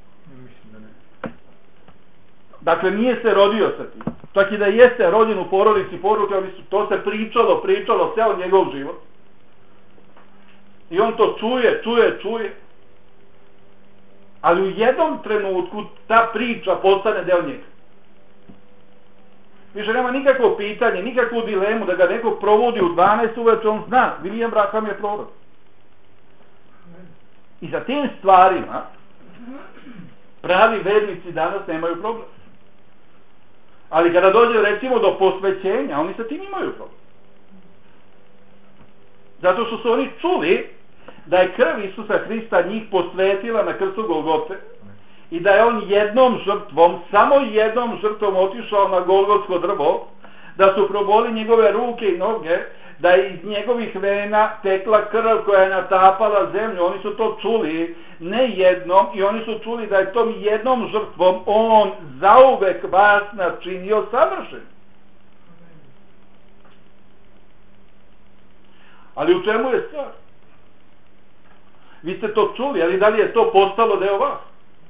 Dakle, nije se rodio sa tim. Čak i da jeste rođen u porodici poruke, ali su, to se pričalo, pričalo, ceo njegov život. I on to čuje, čuje, čuje. Ali u jednom trenutku ta priča postane deo njega. Više nema nikakvo pitanje, nikakvu dilemu da ga neko provodi u dvanaest uveče, on zna, William Branham je prorok. I za tim stvarima pravi vernici danas nemaju problem. Ali kada dođe recimo do posvećenja, oni sa tim imaju problem. Zato što su oni čuli da je krv Isusa Hrista njih posvetila na krstu Golgote i da je on jednom žrtvom, samo jednom žrtvom otišao na Golgotsko drvo, da su proboli njegove ruke i noge, da je iz njegovih vena tekla krv koja je natapala zemlju. Oni su to čuli ne jednom i oni su čuli da je tom jednom žrtvom on zauvek vas načinio savršen. Ali u čemu je stvar? Vi ste to čuli, ali da li je to postalo deo vas?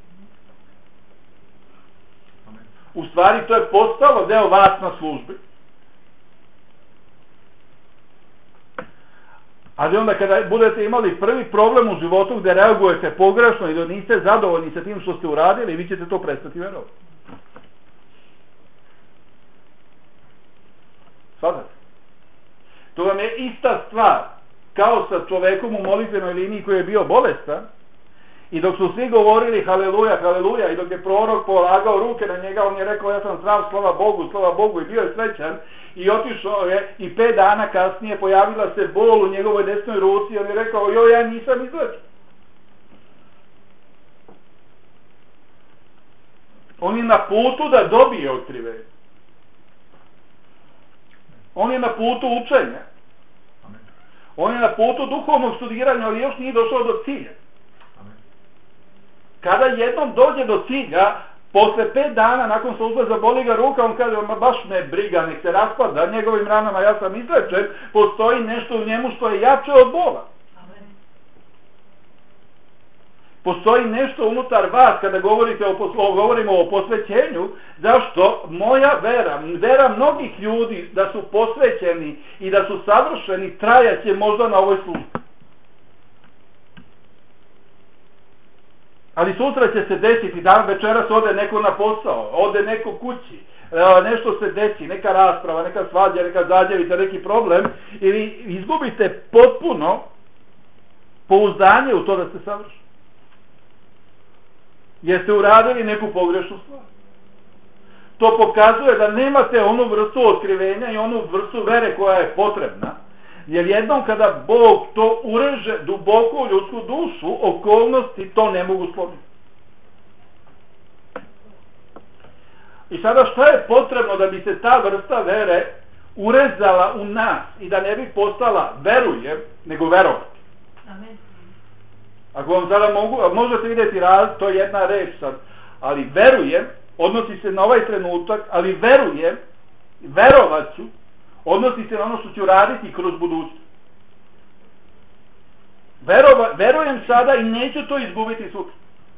U stvari to je postalo deo vas na službi. Ali onda kada budete imali prvi problem u životu gde reagujete pogrešno i da niste zadovoljni sa tim što ste uradili, vi ćete to prestati verovati. Svatate? To vam je ista stvar kao sa čovekom u molitvenoj liniji koji je bio bolestan i dok su svi govorili haleluja, haleluja i dok je prorok polagao ruke na njega, on je rekao ja sam zdrav, slava Bogu, slava Bogu i bio je srećan i otišao je i pet dana kasnije pojavila se bol u njegovoj desnoj ruci i on je rekao joj ja nisam izlečen. On je na putu da dobije otkrivenje. On je na putu učenja. On je na putu duhovnog studiranja, ali još nije došao do cilja. Kada jednom dođe do cilja, posle pet dana nakon službe zaboli ga ruka, on kaže, ma baš ne briga, nek se raspada, njegovim ranama ja sam izlečen, postoji nešto u njemu što je jače od bola. Postoji nešto unutar vas kada govorite o poslu, govorimo o posvećenju, zašto moja vera, vera mnogih ljudi da su posvećeni i da su savršeni, trajaće možda na ovoj službi. Ali sutra će se desiti, dan večeras ode neko na posao, ode neko kući, nešto se desi, neka rasprava, neka svađa, neka zađevica, neki problem, ili izgubite potpuno pouzdanje u to da ste savršeni. Jeste uradili neku pogrešnu stvar. to pokazuje da nemate onu vrstu otkrivenja i onu vrstu vere koja je potrebna. Jer jednom kada Bog to ureže duboko u ljudsku dušu, okolnosti to ne mogu slomiti. I sada šta je potrebno da bi se ta vrsta vere urezala u nas i da ne bi postala verujem, nego verovati? Amen. Ako vam sada mogu, možete vidjeti raz, to je jedna reč sad, ali verujem, odnosi se na ovaj trenutak, ali verujem, verovat ću, odnosi se na ono što ću raditi kroz budućnost. Verova, verujem sada i neću to izgubiti sutra.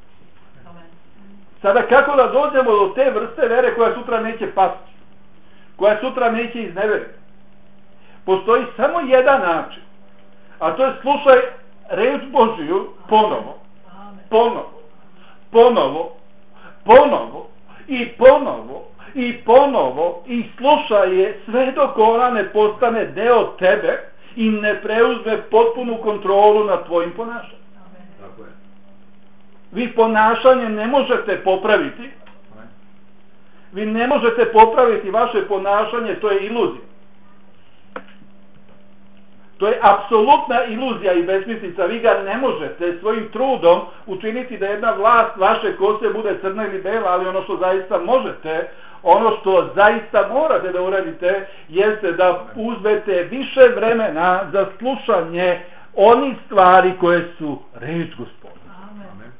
Sada kako da dođemo do te vrste vere koja sutra neće pasti, koja sutra neće izneveriti? Postoji samo jedan način, a to je slušaj reč Božiju ponovo, ponovo, ponovo, ponovo i ponovo i ponovo i slušaj je sve dok ona ne postane deo tebe i ne preuzme potpunu kontrolu nad tvojim ponašanjem. Tako je. Vi ponašanje ne možete popraviti. Vi ne možete popraviti vaše ponašanje, to je iluzija. To je apsolutna iluzija i besmislica. Vi ga ne možete svojim trudom učiniti da jedna vlast vaše kose bude crna ili bela, ali ono što zaista možete, ono što zaista morate da uradite, jeste da uzmete više vremena za slušanje onih stvari koje su reč Gospodina. Amen.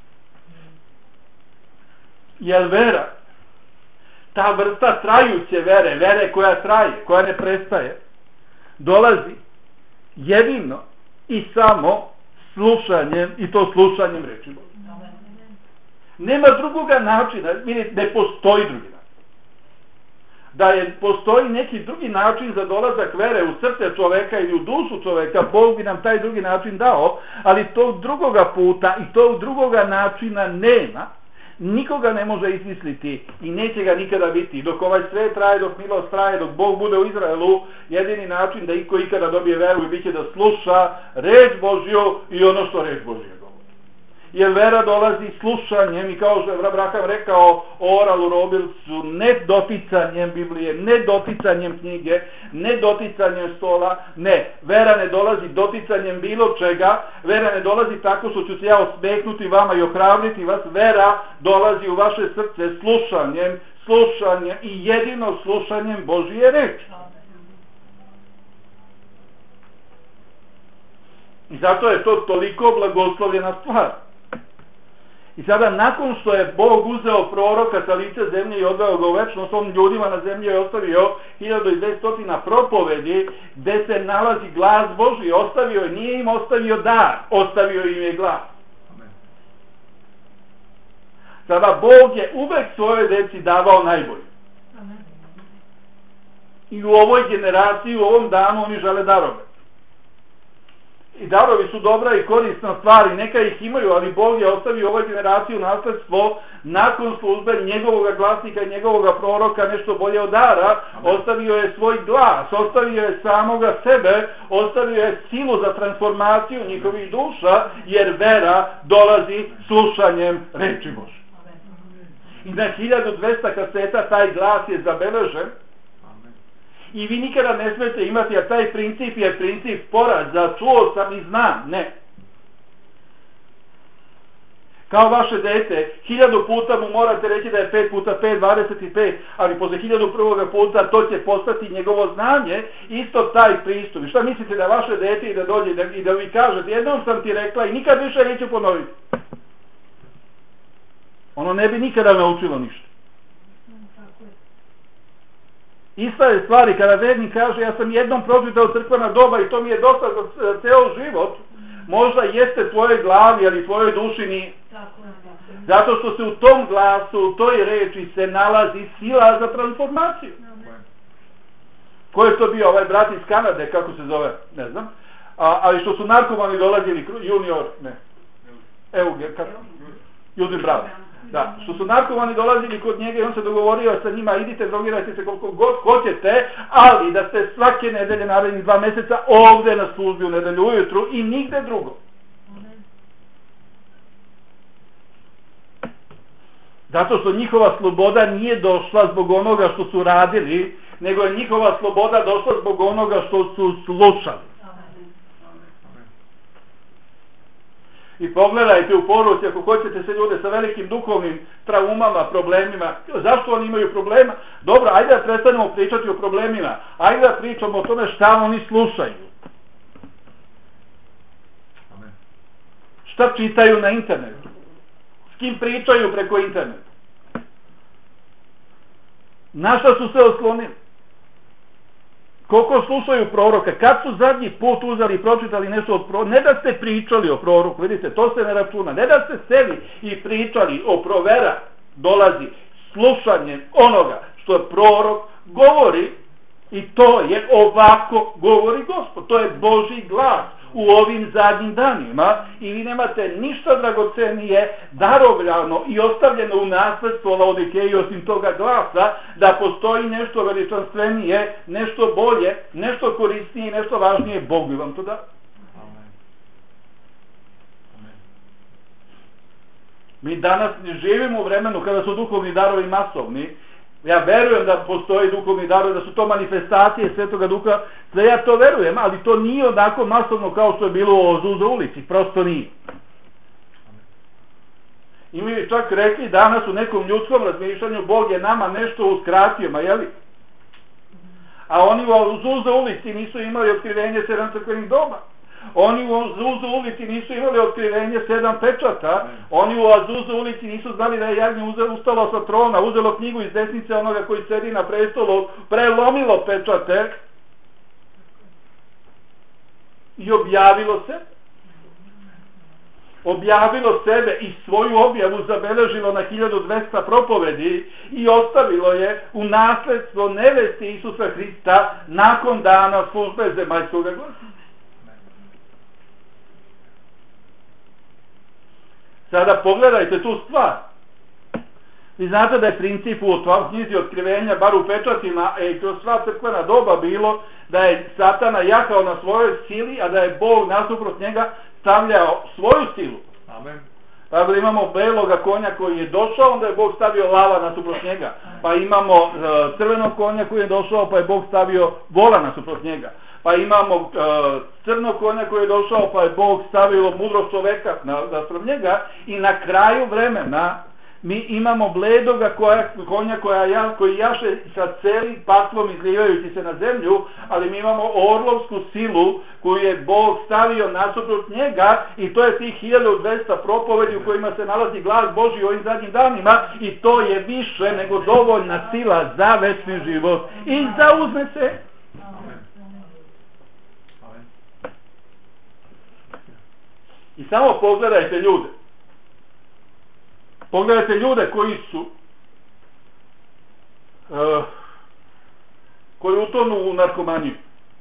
Jer vera, ta vrsta trajuće vere, vere koja traje, koja ne prestaje, dolazi jedino i samo slušanjem, i to slušanjem reči Božje. Nema drugoga načina, ne postoji drugi način. Da je postoji neki drugi način za dolazak vere u srce čoveka ili u dušu čoveka, Bog bi nam taj drugi način dao, ali tog drugoga puta i tog drugoga načina nema. Nikoga ne može izmisliti i neće ga nikada biti. Dok ovaj svet traje, dok milost traje, dok Bog bude u Izraelu, jedini način da iko ikada dobije veru i bit će da sluša reč Božju i ono što reč Božja govori. Jer vera dolazi slušanjem i kao što je Abraham rekao o oralu robilcu, ne doticanjem Biblije, ne doticanjem knjige, ne doticanjem stola, ne. Vera ne dolazi doticanjem bilo čega, vera ne dolazi tako što ću se ja osmehnuti vama i ohrabriti vas, vera dolazi u vaše srce slušanjem, slušanjem i jedino slušanjem Božje reči. I zato je to toliko blagoslovljena stvar. I sada nakon što je Bog uzeo proroka sa lice zemlje i odveo ga u večnost, on ljudima na zemlji je ostavio hiljadu dvesta propovedi gde se nalazi glas Božji. Ostavio je, nije im ostavio dar, ostavio im je glas. Amen. Sada Bog je uvek svoje deci davao najbolje. Amen. I u ovoj generaciji, u ovom danu oni žele darove. I darovi su dobra i korisna stvar i neka ih imaju, ali Bog je ostavio ovoj generaciji u nasledstvo nakon službe njegovog glasnika i njegovog proroka nešto bolje od dara. Ostavio je svoj glas, ostavio je samoga sebe, ostavio je silu za transformaciju njihovih duša, jer vera dolazi slušanjem reči Božje. I na hiljadu dvesta kaseta taj glas je zabeležen. I vi nikada ne smete imati, a taj princip je princip poraza, čuo sam i znam, ne. Kao vaše dete, hiljadu puta mu morate reći da je pet puta pet, dvadeset pet, ali posle hiljadu prvoga puta to će postati njegovo znanje, isto taj pristup. I šta mislite da vaše dete i da dođe da, i da vi kažete, jednom sam ti rekla i nikad više neću ponoviti. Ono ne bi nikada naučilo ništa. Ista je stvari kada vernik kaže ja sam jednom pročitao crkvena doba i to mi je dosta za ceo život, možda jeste tvojoj glavi, ali tvojoj duši nije. Zato što se u tom glasu, u toj reči se nalazi sila za transformaciju. Ko je to bio, ovaj brat iz Kanade, kako se zove, ne znam, a, ali što su narkomani dolazili, junior, ne, Eugen, kako? Judin Bravo. Da, što su narkomani dolazili kod njega i on se dogovorio sa njima, idite, drogirajte se koliko god hoćete, ali da ste svake nedelje, narednih dva meseca, ovde na službi u nedelju ujutru i nigde drugo. Zato što njihova sloboda nije došla zbog onoga što su radili, nego je njihova sloboda došla zbog onoga što su slušali. I pogledajte u poruci, ako hoćete se ljude sa velikim duhovnim traumama, problemima, zašto oni imaju problema? Dobro, ajde da prestanemo pričati o problemima, ajde da pričamo o tome šta oni slušaju. Amen. Šta čitaju na internetu? S kim pričaju preko interneta? Na šta su se oslonili? Koliko slušaju proroka? Kad su zadnji put uzeli i pročitali nešto od proroka? Ne da ste pričali o proroku, vidite, to se ne računa. Ne da ste seli i pričali o provera, dolazi slušanjem onoga što prorok govori, i to je ovako govori Gospod. To je Božji glas u ovim zadnjim danima i vi nemate ništa dragocenije darovljano i ostavljeno u nasledstvo Laodikeji osim toga glasa da postoji nešto veličanstvenije, nešto bolje, nešto korisnije i nešto važnije. Bog bi vam to da. Mi danas ne živimo u vremenu kada su duhovni darovi masovni. Ja verujem da postoji duhovni darovi, da su to manifestacije Svetoga Duha, da ja to verujem, ali to nije onako masovno kao što je bilo u Azusa ulici, prosto nije. I mi čak rekli danas u nekom ljudskom razmišljanju, Bog je nama nešto uskratio, ma jeli? A oni u Azusa ulici nisu imali otkrivenje sedam crkvenih doba. Oni u Azusa ulici nisu imali otkrivenje sedam pečata. Oni u Azusa ulici nisu znali da je jagnje ustalo sa trona, uzelo knjigu iz desnice onoga koji sedi na prestolu, prelomilo pečate i objavilo se. Objavilo sebe i svoju objavu zabeležilo na hiljadu dvesta propovedi i ostavilo je u nasledstvo nevesti Isusa Hrista nakon dana službe zemaljskog glasa. Sada pogledajte tu stvar. Vi znate da je princip u knjizi otkrivenja, bar u pečatima, i kroz sva crkvena doba bilo da je Satana jahao na svojoj sili, a da je Bog nasuprot njega stavljao svoju silu. Amen. Tako da imamo beloga konja koji je došao, onda je Bog stavio lava nasuprot njega. Pa imamo uh, crvenog konja koji je došao, pa je Bog stavio vola nasuprot njega. Pa imamo uh, crnog konja koji je došao, pa je Bog stavio mudrost čoveka naspram njega. I na kraju vremena mi imamo bledoga koja, konja koja ja, koji jaše sa celim patvom izlivajući se na zemlju, ali mi imamo orlovsku silu koju je Bog stavio nasuprot njega i to je tih hiljadu dvesta propovedi u kojima se nalazi glas Božji u ovim zadnjim danima i to je više nego dovoljna sila za večni život. I zauzme se. I samo pogledajte ljude. Pogledajte ljude koji su uh, koji utonu u narkomaniju.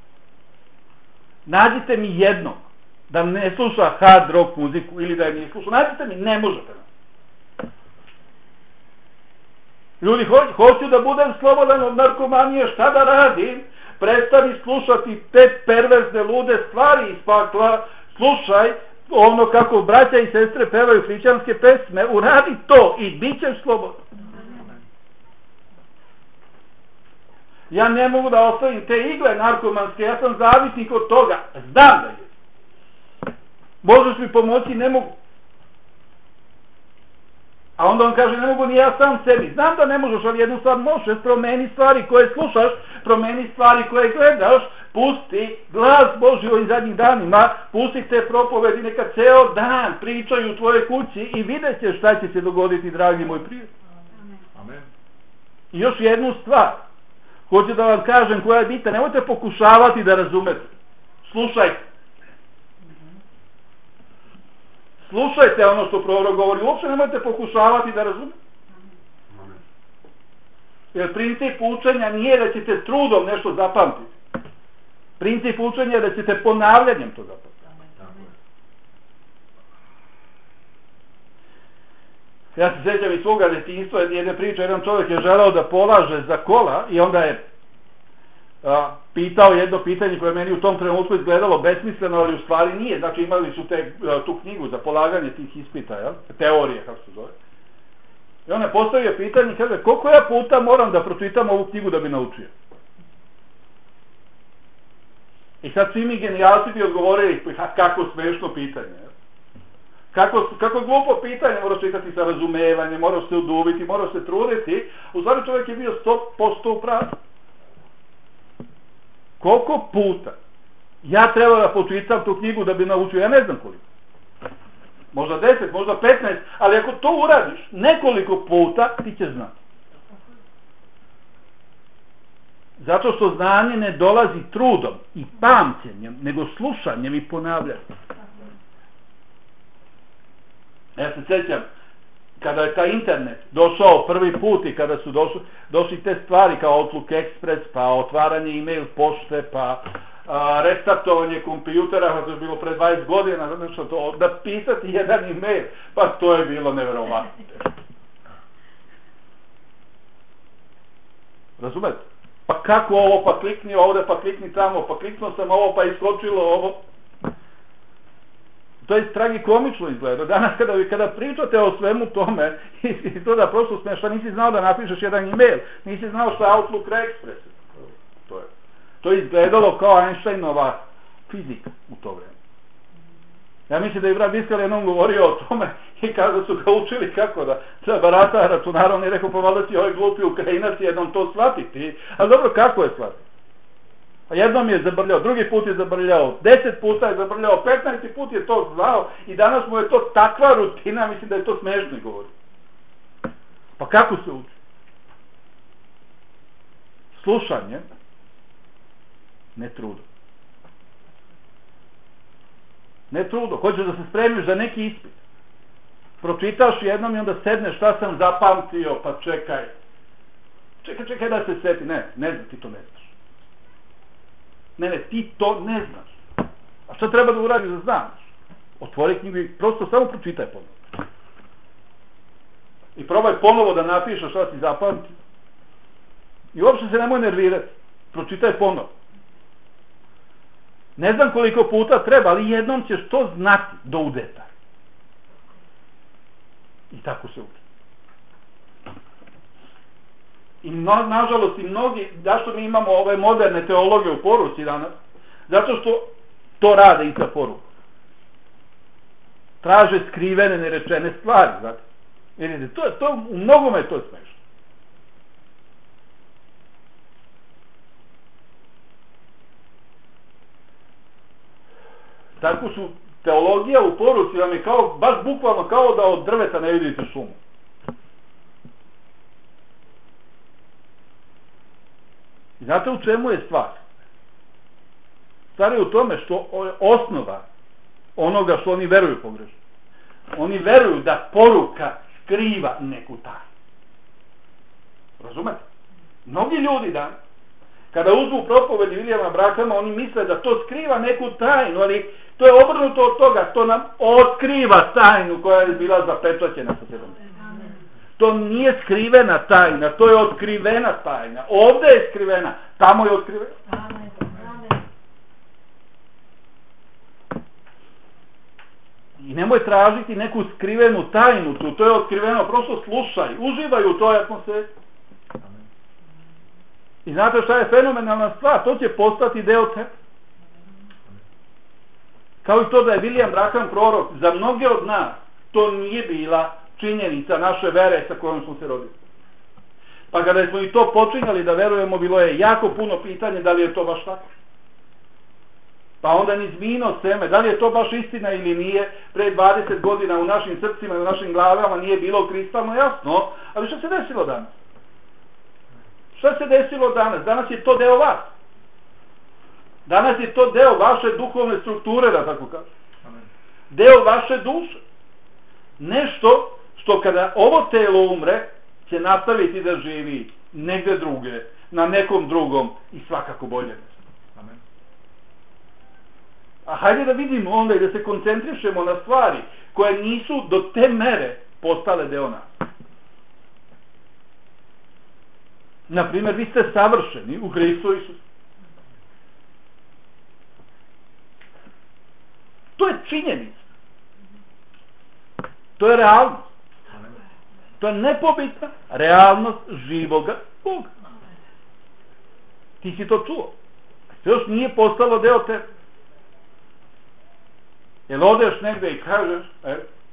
Nađite mi jedno da ne sluša hard rock muziku ili da je nije sluša. Nađite mi, ne možete. Ljudi ho, hoću da budem slobodan od narkomanije, šta da radim? Prestani slušati te perverzne lude stvari iz pakla, slušaj ono kako braća i sestre pevaju hrišćanske pesme, uradi to i bit ćeš slobodan. Ja ne mogu da ostavim te igle narkomanske, ja sam zavisnik od toga, znam da je. Možeš mi pomoći, ne mogu. A onda on kaže, ne mogu ni ja sam sebi. Znam da ne možeš, ali jednu stvar možeš, promeni stvari koje slušaš, promeni stvari koje gledaš, pusti glas Božji u ovim zadnjih danima, pusti te propovedi, neka ceo dan pričaju u tvojoj kući i vidjet ćeš šta će se dogoditi, dragi moj prijatelj. Amen. I još jednu stvar, hoću da vam kažem koja je bitna, nemojte pokušavati da razumete. Slušajte. Slušajte ono što prorok govori, uopšte nemojte pokušavati da razumete. Jer princip učenja nije da ćete trudom nešto zapamtiti. Princip učenja je da ćete ponavljanjem to zapamtiti. Ja se sjećam iz svoga detinjstva, jedne priče, jedan čovjek je želeo da polaže za kola i onda je a, pitao jedno pitanje koje meni u tom trenutku izgledalo besmisleno, ali u stvari nije. Znači imali su te, a, tu knjigu za polaganje tih ispita, jel? Teorije, kako se zove. I on je postavio pitanje i kaže, koliko ja puta moram da pročitam ovu knjigu da bi naučio? I sad svi mi genijalci bi odgovorili, kako smešno pitanje. Kako, kako glupo pitanje, moraš čitati sa razumevanjem, moraš se udubiti, moraš se truditi. U stvari čovjek je bio sto posto u pravu. Koliko puta ja treba da počitam tu knjigu da bi naučio? Ja ne znam koliko. Možda deset, možda petnaest, ali ako to uradiš nekoliko puta, ti će znati. Zato što znanje ne dolazi trudom i pamćenjem, nego slušanjem i ponavljanjem. Ja se sjećam, kada je taj internet došao prvi put i kada su došli, došli te stvari kao Outlook Express, pa otvaranje e-mail pošte, pa a, restartovanje kompjutera, to je bilo pre dvadeset godina, znači to, da pisati jedan e-mail, pa to je bilo nevjerovatno. Razumete? Pa kako ovo, pa klikni ovde, pa klikni tamo, pa kliknuo sam ovo, pa iskočilo ovo. To je tragikomično izgleda. Danas kada, kada pričate o svemu tome, i to da prosto smešta, nisi znao da napišeš jedan e-mail, nisi znao što je Outlook Express. To je, to je izgledalo kao Einsteinova fizika u to vreme. Ja mislim da je brat Viskal jednom govorio o tome i kada su ga učili kako da se barata računarom i rekao, pa valjda ti ovaj glupi Ukrajinac jednom to shvatiti. Ali dobro, kako je shvatiti? A jednom je zabrljao, drugi put je zabrljao, deset puta je zabrljao, petnaesti put je to znao i danas mu je to takva rutina, mislim da je to smešno govori. Pa kako se uči? Slušanje, ne trudo. Ne trudo, hoćeš da se spremiš za neki ispit. Pročitaš jednom i onda sedneš, šta sam zapamtio, pa čekaj. Čekaj, čekaj da se seti. Ne, ne znam, ti to ne znaš. Ne, ne, ti to ne znaš. A šta treba da uradiš da znaš? Otvori knjigu i prosto samo pročitaj ponovo. I probaj ponovo da napišeš šta si zapamtio. I uopšte se nemoj nervirati. Pročitaj ponovo. Ne znam koliko puta treba, ali jednom ćeš to znati do u detalj. I tako se uči. I na, nažalost i mnogi, zašto mi imamo ove moderne teologije u poruci danas? Zato što to rade i sa porukom. Traže skrivene, nerečene stvari, znate. Vidite, to je, to, u mnogome to je smešno. Tako su, teologija u poruci vam je kao, baš bukvalno kao da od drveta ne vidite šumu. I znate u čemu je stvar? Stvar je u tome što je osnova onoga što oni veruju pogrešno. Oni veruju da poruka skriva neku tajnu. Razumete? Mnogi ljudi danas, kada uzmu propovedi Vilijama Branhama, oni misle da to skriva neku tajnu, ali to je obrnuto od toga, to nam otkriva tajnu koja je bila zapečaćena sa sedamdeset. To nije skrivena tajna, to je otkrivena tajna. Ovde je skrivena, tamo je otkrivena. I nemoj tražiti neku skrivenu tajnu tu, to je otkriveno, prosto slušaj, uživaj u toj atmosferi. I znate šta je fenomenalna stvar, to će postati deo tebe. Kao i to da je William Branham prorok, za mnoge od nas to nije bila činjenica naše vere sa kojom smo se rodili. Pa kada smo i to počinjali da verujemo, bilo je jako puno pitanje da li je to baš tako. Pa onda ni zmino seme, da li je to baš istina ili nije, pre dvadeset godina u našim srcima i u našim glavama nije bilo kristalno jasno, ali što se desilo danas? Šta se desilo danas? Danas je to deo vas. Danas je to deo vaše duhovne strukture, da tako kažem. Deo vaše duše. Nešto što kada ovo telo umre, će nastaviti da živi negde druge, na nekom drugom i svakako bolje. A hajde da vidimo onda i da se koncentrišemo na stvari koje nisu do te mere postale deo nas. Naprimjer, vi ste savršeni u Hristu Isusu. To je činjenica. To je realnost. To je nepobitna realnost živoga Boga. Ti si to čuo. To još nije postalo deo tebe. Jel odeš negde i kažeš e,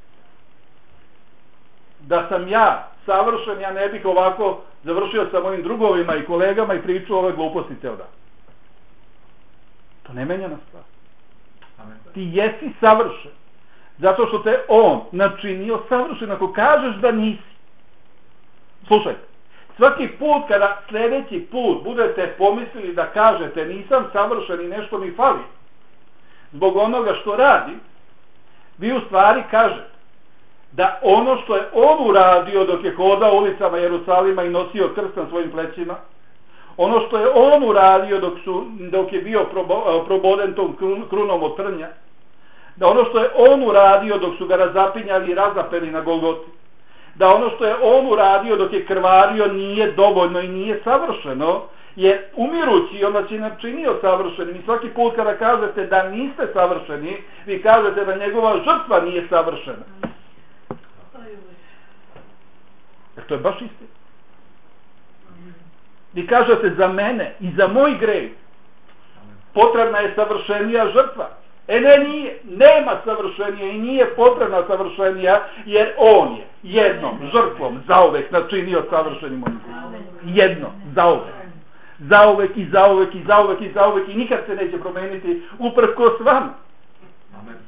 da sam ja savršen, ja ne bih ovako završio sa mojim drugovima i kolegama i pričao ove gluposti ceo dan. To ne menja na stvar. Ti jesi savršen. Zato što te on načinio savršen. Ako kažeš da nisi. Slušajte. Svaki put kada sljedeći put budete pomislili da kažete nisam savršen i nešto mi fali zbog onoga što radi, vi u stvari kažete da ono što je on uradio dok je hodao ulicama Jerusalima i nosio krst na svojim plećima, ono što je on uradio dok, su, dok je bio probo, proboden tom krunom od trnja, da ono što je on uradio dok su ga razapinjali i razapeli na Golgoti, da ono što je on uradio dok je krvario nije dovoljno i nije savršeno, jer umirući on nas je načinio savršenim i svaki put kada kažete da niste savršeni, vi kažete da njegova žrtva nije savršena. Jer to je baš istina. Vi kažete za mene i za moj greh potrebna je savršenija žrtva. E ne, nije, nema savršenija i nije potrebna savršenija, jer on je jednom žrtvom zauvek načinio savršenim mojim grehom. Jedno, zauvek. Zauvek i zauvek i zauvek i zauvek i nikad se neće promeniti uprkos vama. Amen.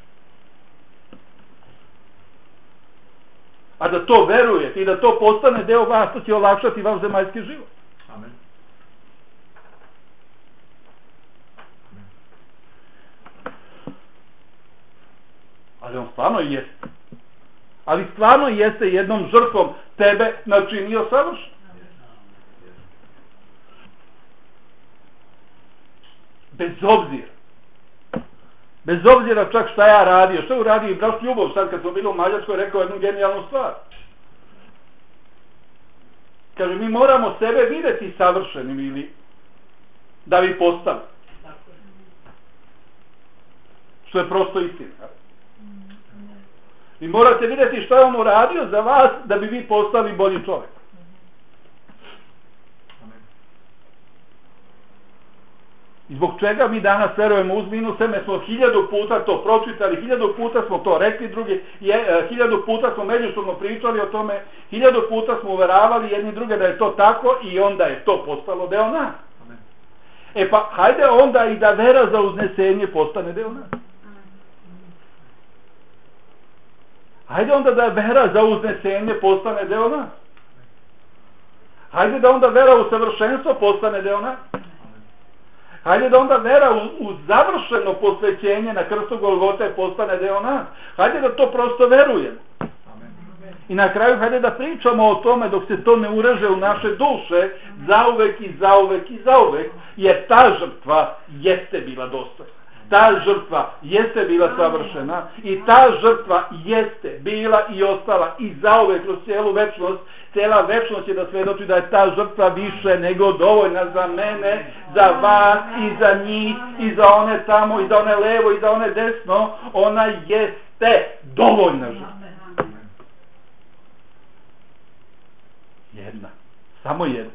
A da to verujete i da to postane deo vas, to će olakšati vaš zemaljski život. Amen. Ali on stvarno jeste. Ali stvarno jeste jednom žrtvom tebe načinio savršen. Bez obzira. Bez obzira čak šta ja radio. Šta uradio i brat Ljubov sad kad smo bili u Mađarskoj rekao jednu genijalnu stvar. Kaže, mi moramo sebe videti savršenim ili da bi postali. Što je prosto istina. Vi morate vidjeti što je on uradio za vas da bi vi postali bolji čovjek. I zbog čega mi danas verujemo uz minuse, mi smo hiljadu puta to pročitali, hiljadu puta smo to rekli drugi, je, hiljadu puta smo međusobno pričali o tome, hiljadu puta smo uveravali jedni druge da je to tako i onda je to postalo deo nas. E pa, hajde onda i da vera za uznesenje postane deo nas. Hajde onda da vera za uznesenje postane deo nas. Hajde da onda vera u savršenstvo postane deo nas. Hajde da onda vera u, u završeno posvećenje na krstu Golgote postane deo nas. Hajde da to prosto verujemo. I na kraju hajde da pričamo o tome dok se to ne ureže u naše duše zauvek i zauvek i zauvek, jer ta žrtva jeste bila dostojna. Ta žrtva jeste bila savršena i ta žrtva jeste bila i ostala i zauvek kroz cijelu večnost. Cijela večnost će da svedoči da je ta žrtva više nego dovoljna za mene, za vas i za njih i za one tamo i za one levo i za one desno. Ona jeste dovoljna žrtva. Jedna. Samo jedna.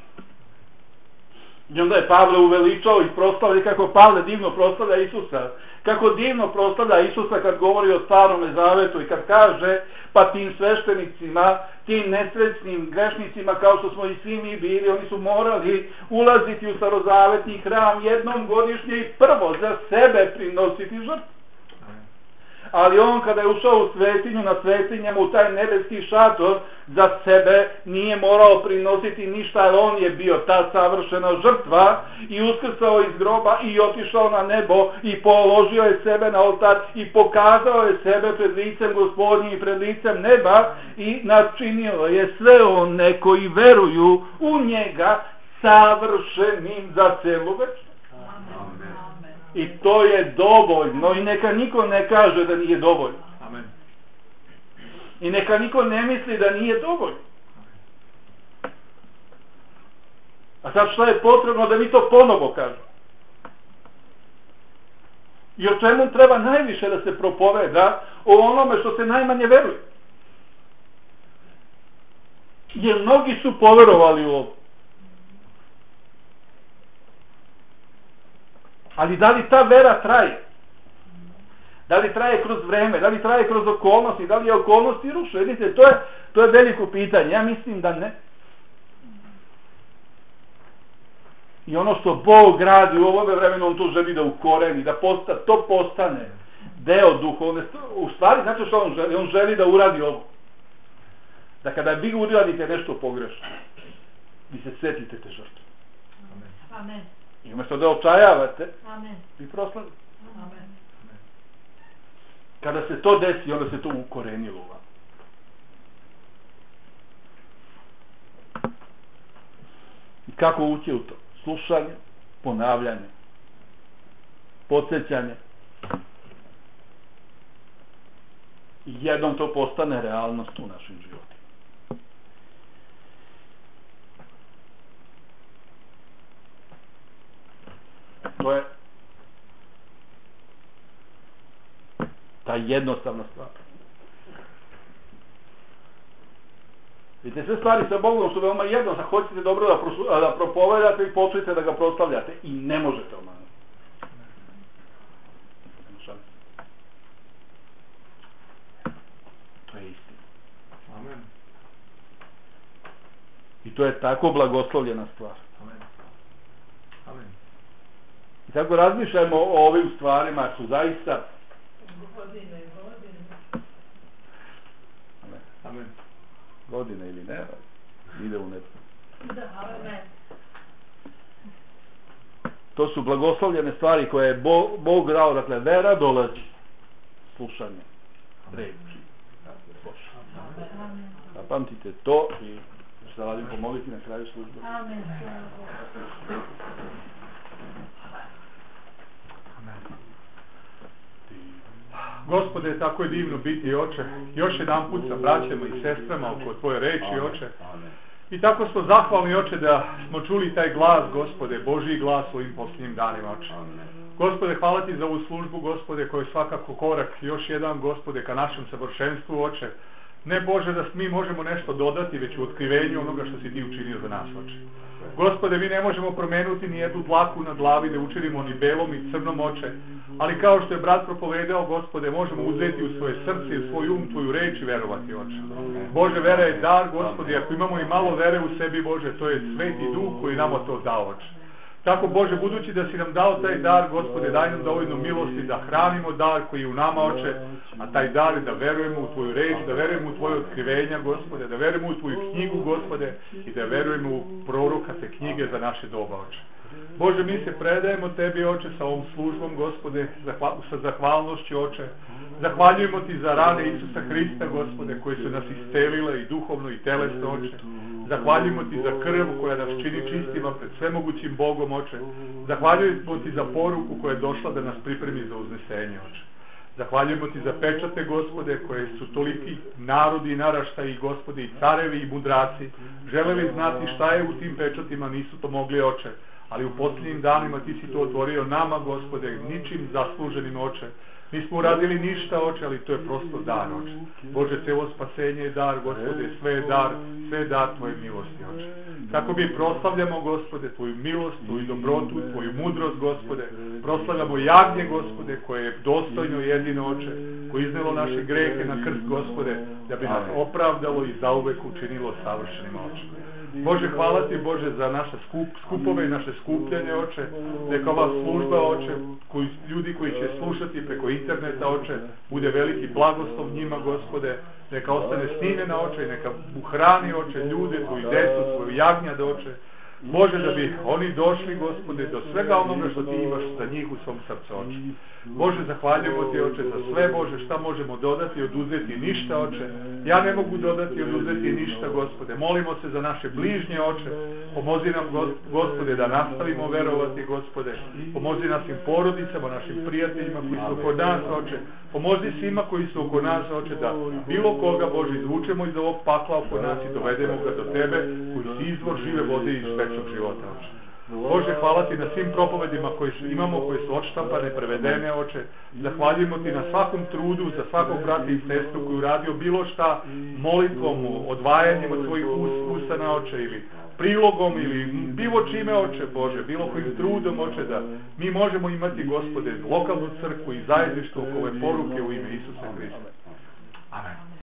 I onda je Pavle uveličao i proslavlja kako Pavle divno proslavlja Isusa. Kako divno proslavlja Isusa kad govori o Starome Zavetu i kad kaže pa tim sveštenicima, tim nesrećnim grešnicima kao što smo i svi mi bili, oni su morali ulaziti u starozavetni hram jednom godišnje i prvo za sebe prinositi žrtvu. Ali on kada je ušao u svetinju, na svetinjama u taj nebeski šator, za sebe nije morao prinositi ništa, jer on je bio ta savršena žrtva i uskrsao iz groba i otišao na nebo i položio je sebe na oltar i pokazao je sebe pred licem Gospodnjim i pred licem neba i načinio je sve one koji veruju u njega savršenim za celu večnost. I to je dovoljno i neka niko ne kaže da nije dovoljno. Amen. I neka niko ne misli da nije dovoljno. A sad šta je potrebno da mi to ponovo kažemo? I o čemu treba najviše da se propoveda? O onome što se najmanje veruje. jer mnogi su poverovali u ovo. Ali da li ta vera traje? Da li traje kroz vreme? Da li traje kroz okolnosti? Da li je okolnosti ruše? Vidite, to je, to je veliko pitanje. Ja mislim da ne. I ono što Bog radi u ovome vremenu, on to želi da ukoreni, da posta, to postane deo duhovne. U stvari, znači što on želi? On želi da uradi ovo. Da kada vi uradite nešto pogrešno, vi se sjetite te žrtve. Amen. I umjesto da očajavate, Amen. vi proslavite. Amen. Kada se to desi, onda se to ukorenilo u vam. I kako ući u to? Slušanje, ponavljanje, podsjećanje. I jednom to postane realnost u našim životima. To je ta jednostavna stvar. Vidite, sve stvari sa Bogom su veoma jednostavne. Hoćete dobro da, prosu, da propovedate i počnete da ga proslavljate. I ne možete omanuti. To je istina. Amen. I to je tako blagoslovljena stvar. Amen. Amen. I tako razmišljajmo o ovim stvarima, su zaista Godine, godine. Amen. Amen. Godine ili ne, ide u nebo. Da, amen. To su blagoslovljene stvari koje je Bog, Bog dao, dakle vera dolazi, slušanje, reči. Amen. Zapamtite to i što radim pomoliti na kraju službe. Amen. Gospode, tako je divno biti, Oče. Još jedan put sa braćama i sestrama oko Tvoje reči, Oče. I tako smo zahvalni, Oče, da smo čuli taj glas, Gospode, Božji glas u ovim posljednjim danima, Oče. Gospode, hvala Ti za ovu službu, Gospode, koja je svakako korak, još jedan, Gospode, ka našem savršenstvu, Oče. Ne, Bože, da mi možemo nešto dodati, već u otkrivenju onoga što si Ti učinio za nas, Oče. Gospode, mi ne možemo promenuti ni jednu dlaku na glavi, da učinimo ni belom ni crnom, Oče. Ali kao što je brat propovedao, Gospode, možemo uzeti u svoje srce i u svoj um Tvoju reč i verovati, Oče. Bože, vera je dar, Gospode, ako imamo i malo vere u sebi, Bože, to je Sveti Duh koji nama to dao, Oče. Tako, Bože, budući da si nam dao taj dar, Gospode, daj nam dovoljno milosti da hranimo dar koji je u nama, Oče, a taj dar je da verujemo u Tvoju reč, da verujemo u Tvoje otkrivenja, Gospode, da verujemo u Tvoju knjigu, Gospode, i da verujemo u proroka te knjige za naše doba, Oče. Bože, mi se predajemo Tebi, Oče, sa ovom službom, Gospode, sa zahvalnošću, Oče. Zahvaljujemo Ti za rane Isusa Hrista, Gospode, koje su nas iscelile i duhovno i telesno, Oče. Zahvaljujemo Ti za krv koja nas čini čistima pred svemogućim Bogom, Oče. Zahvaljujemo Ti za poruku koja je došla da nas pripremi za uznesenje, Oče. Zahvaljujemo Ti za pečate, Gospode, koje su toliki narodi i naraštaji, Gospode, i carevi i mudraci. Želeli znati šta je u tim pečatima, nisu to mogli, Oče. Ali u posljednjim danima Ti si to otvorio nama, Gospode, ničim zasluženim, Oče. Nismo uradili ništa, Oče, ali to je prosto dar, Oče. Bože, celo spasenje je dar, Gospode, sve je dar, sve je dar Tvoje milosti, Oče. Tako mi proslavljamo, Gospode, Tvoju milost, Tvoju dobrotu, Tvoju mudrost, Gospode. Proslavljamo jagnje, Gospode, koje je dostojno jedino, Oče, koje je iznelo naše grehe na krst, Gospode, da bi nas opravdalo i zauvek učinilo savršenim, Oče. Bože, hvala Ti, Bože, za naše skup, skupove i naše skupljanje, Oče. Neka ova služba, Oče, koji, ljudi koji će slušati preko interneta, Oče, bude veliki blagoslov njima, Gospode. Neka ostane snimena, Oče, i neka uhrani, Oče, ljude, svoju decu, svoju jagnjad, Oče. Bože, da bi oni došli, Gospode, do svega onoga što Ti imaš za njih u svom srcu, Oče. Bože, zahvaljujemo Ti, Oče, za sve, Bože, šta možemo dodati i oduzeti ništa, Oče. Ja ne mogu dodati i oduzeti ništa, Gospode. Molimo se za naše bližnje, Oče. Pomozi nam, Gospode, da nastavimo verovati, Gospode. Pomozi našim porodicama, našim prijateljima koji su oko nas, Oče. Pomozi svima koji su oko nas, Oče, da bilo koga, Bože, izvučemo iz ovog pakla oko nas i dovedemo ga do Tebe, koji si izvor žive vode i iz večnog života, Oče. Bože, hvala ti na svim propovedima koje su, imamo, koje su odštampane, prevedene, oče. Zahvaljujemo ti na svakom trudu, za svakog brata i sestru koji uradio bilo šta molitvom, odvajanjem od svojih us, usana, oče, ili prilogom, ili bilo čime, oče Bože, bilo kojim trudom, oče, da mi možemo imati, Gospode, lokalnu crkvu i zajedništvo ove poruke u ime Isusa Hrista.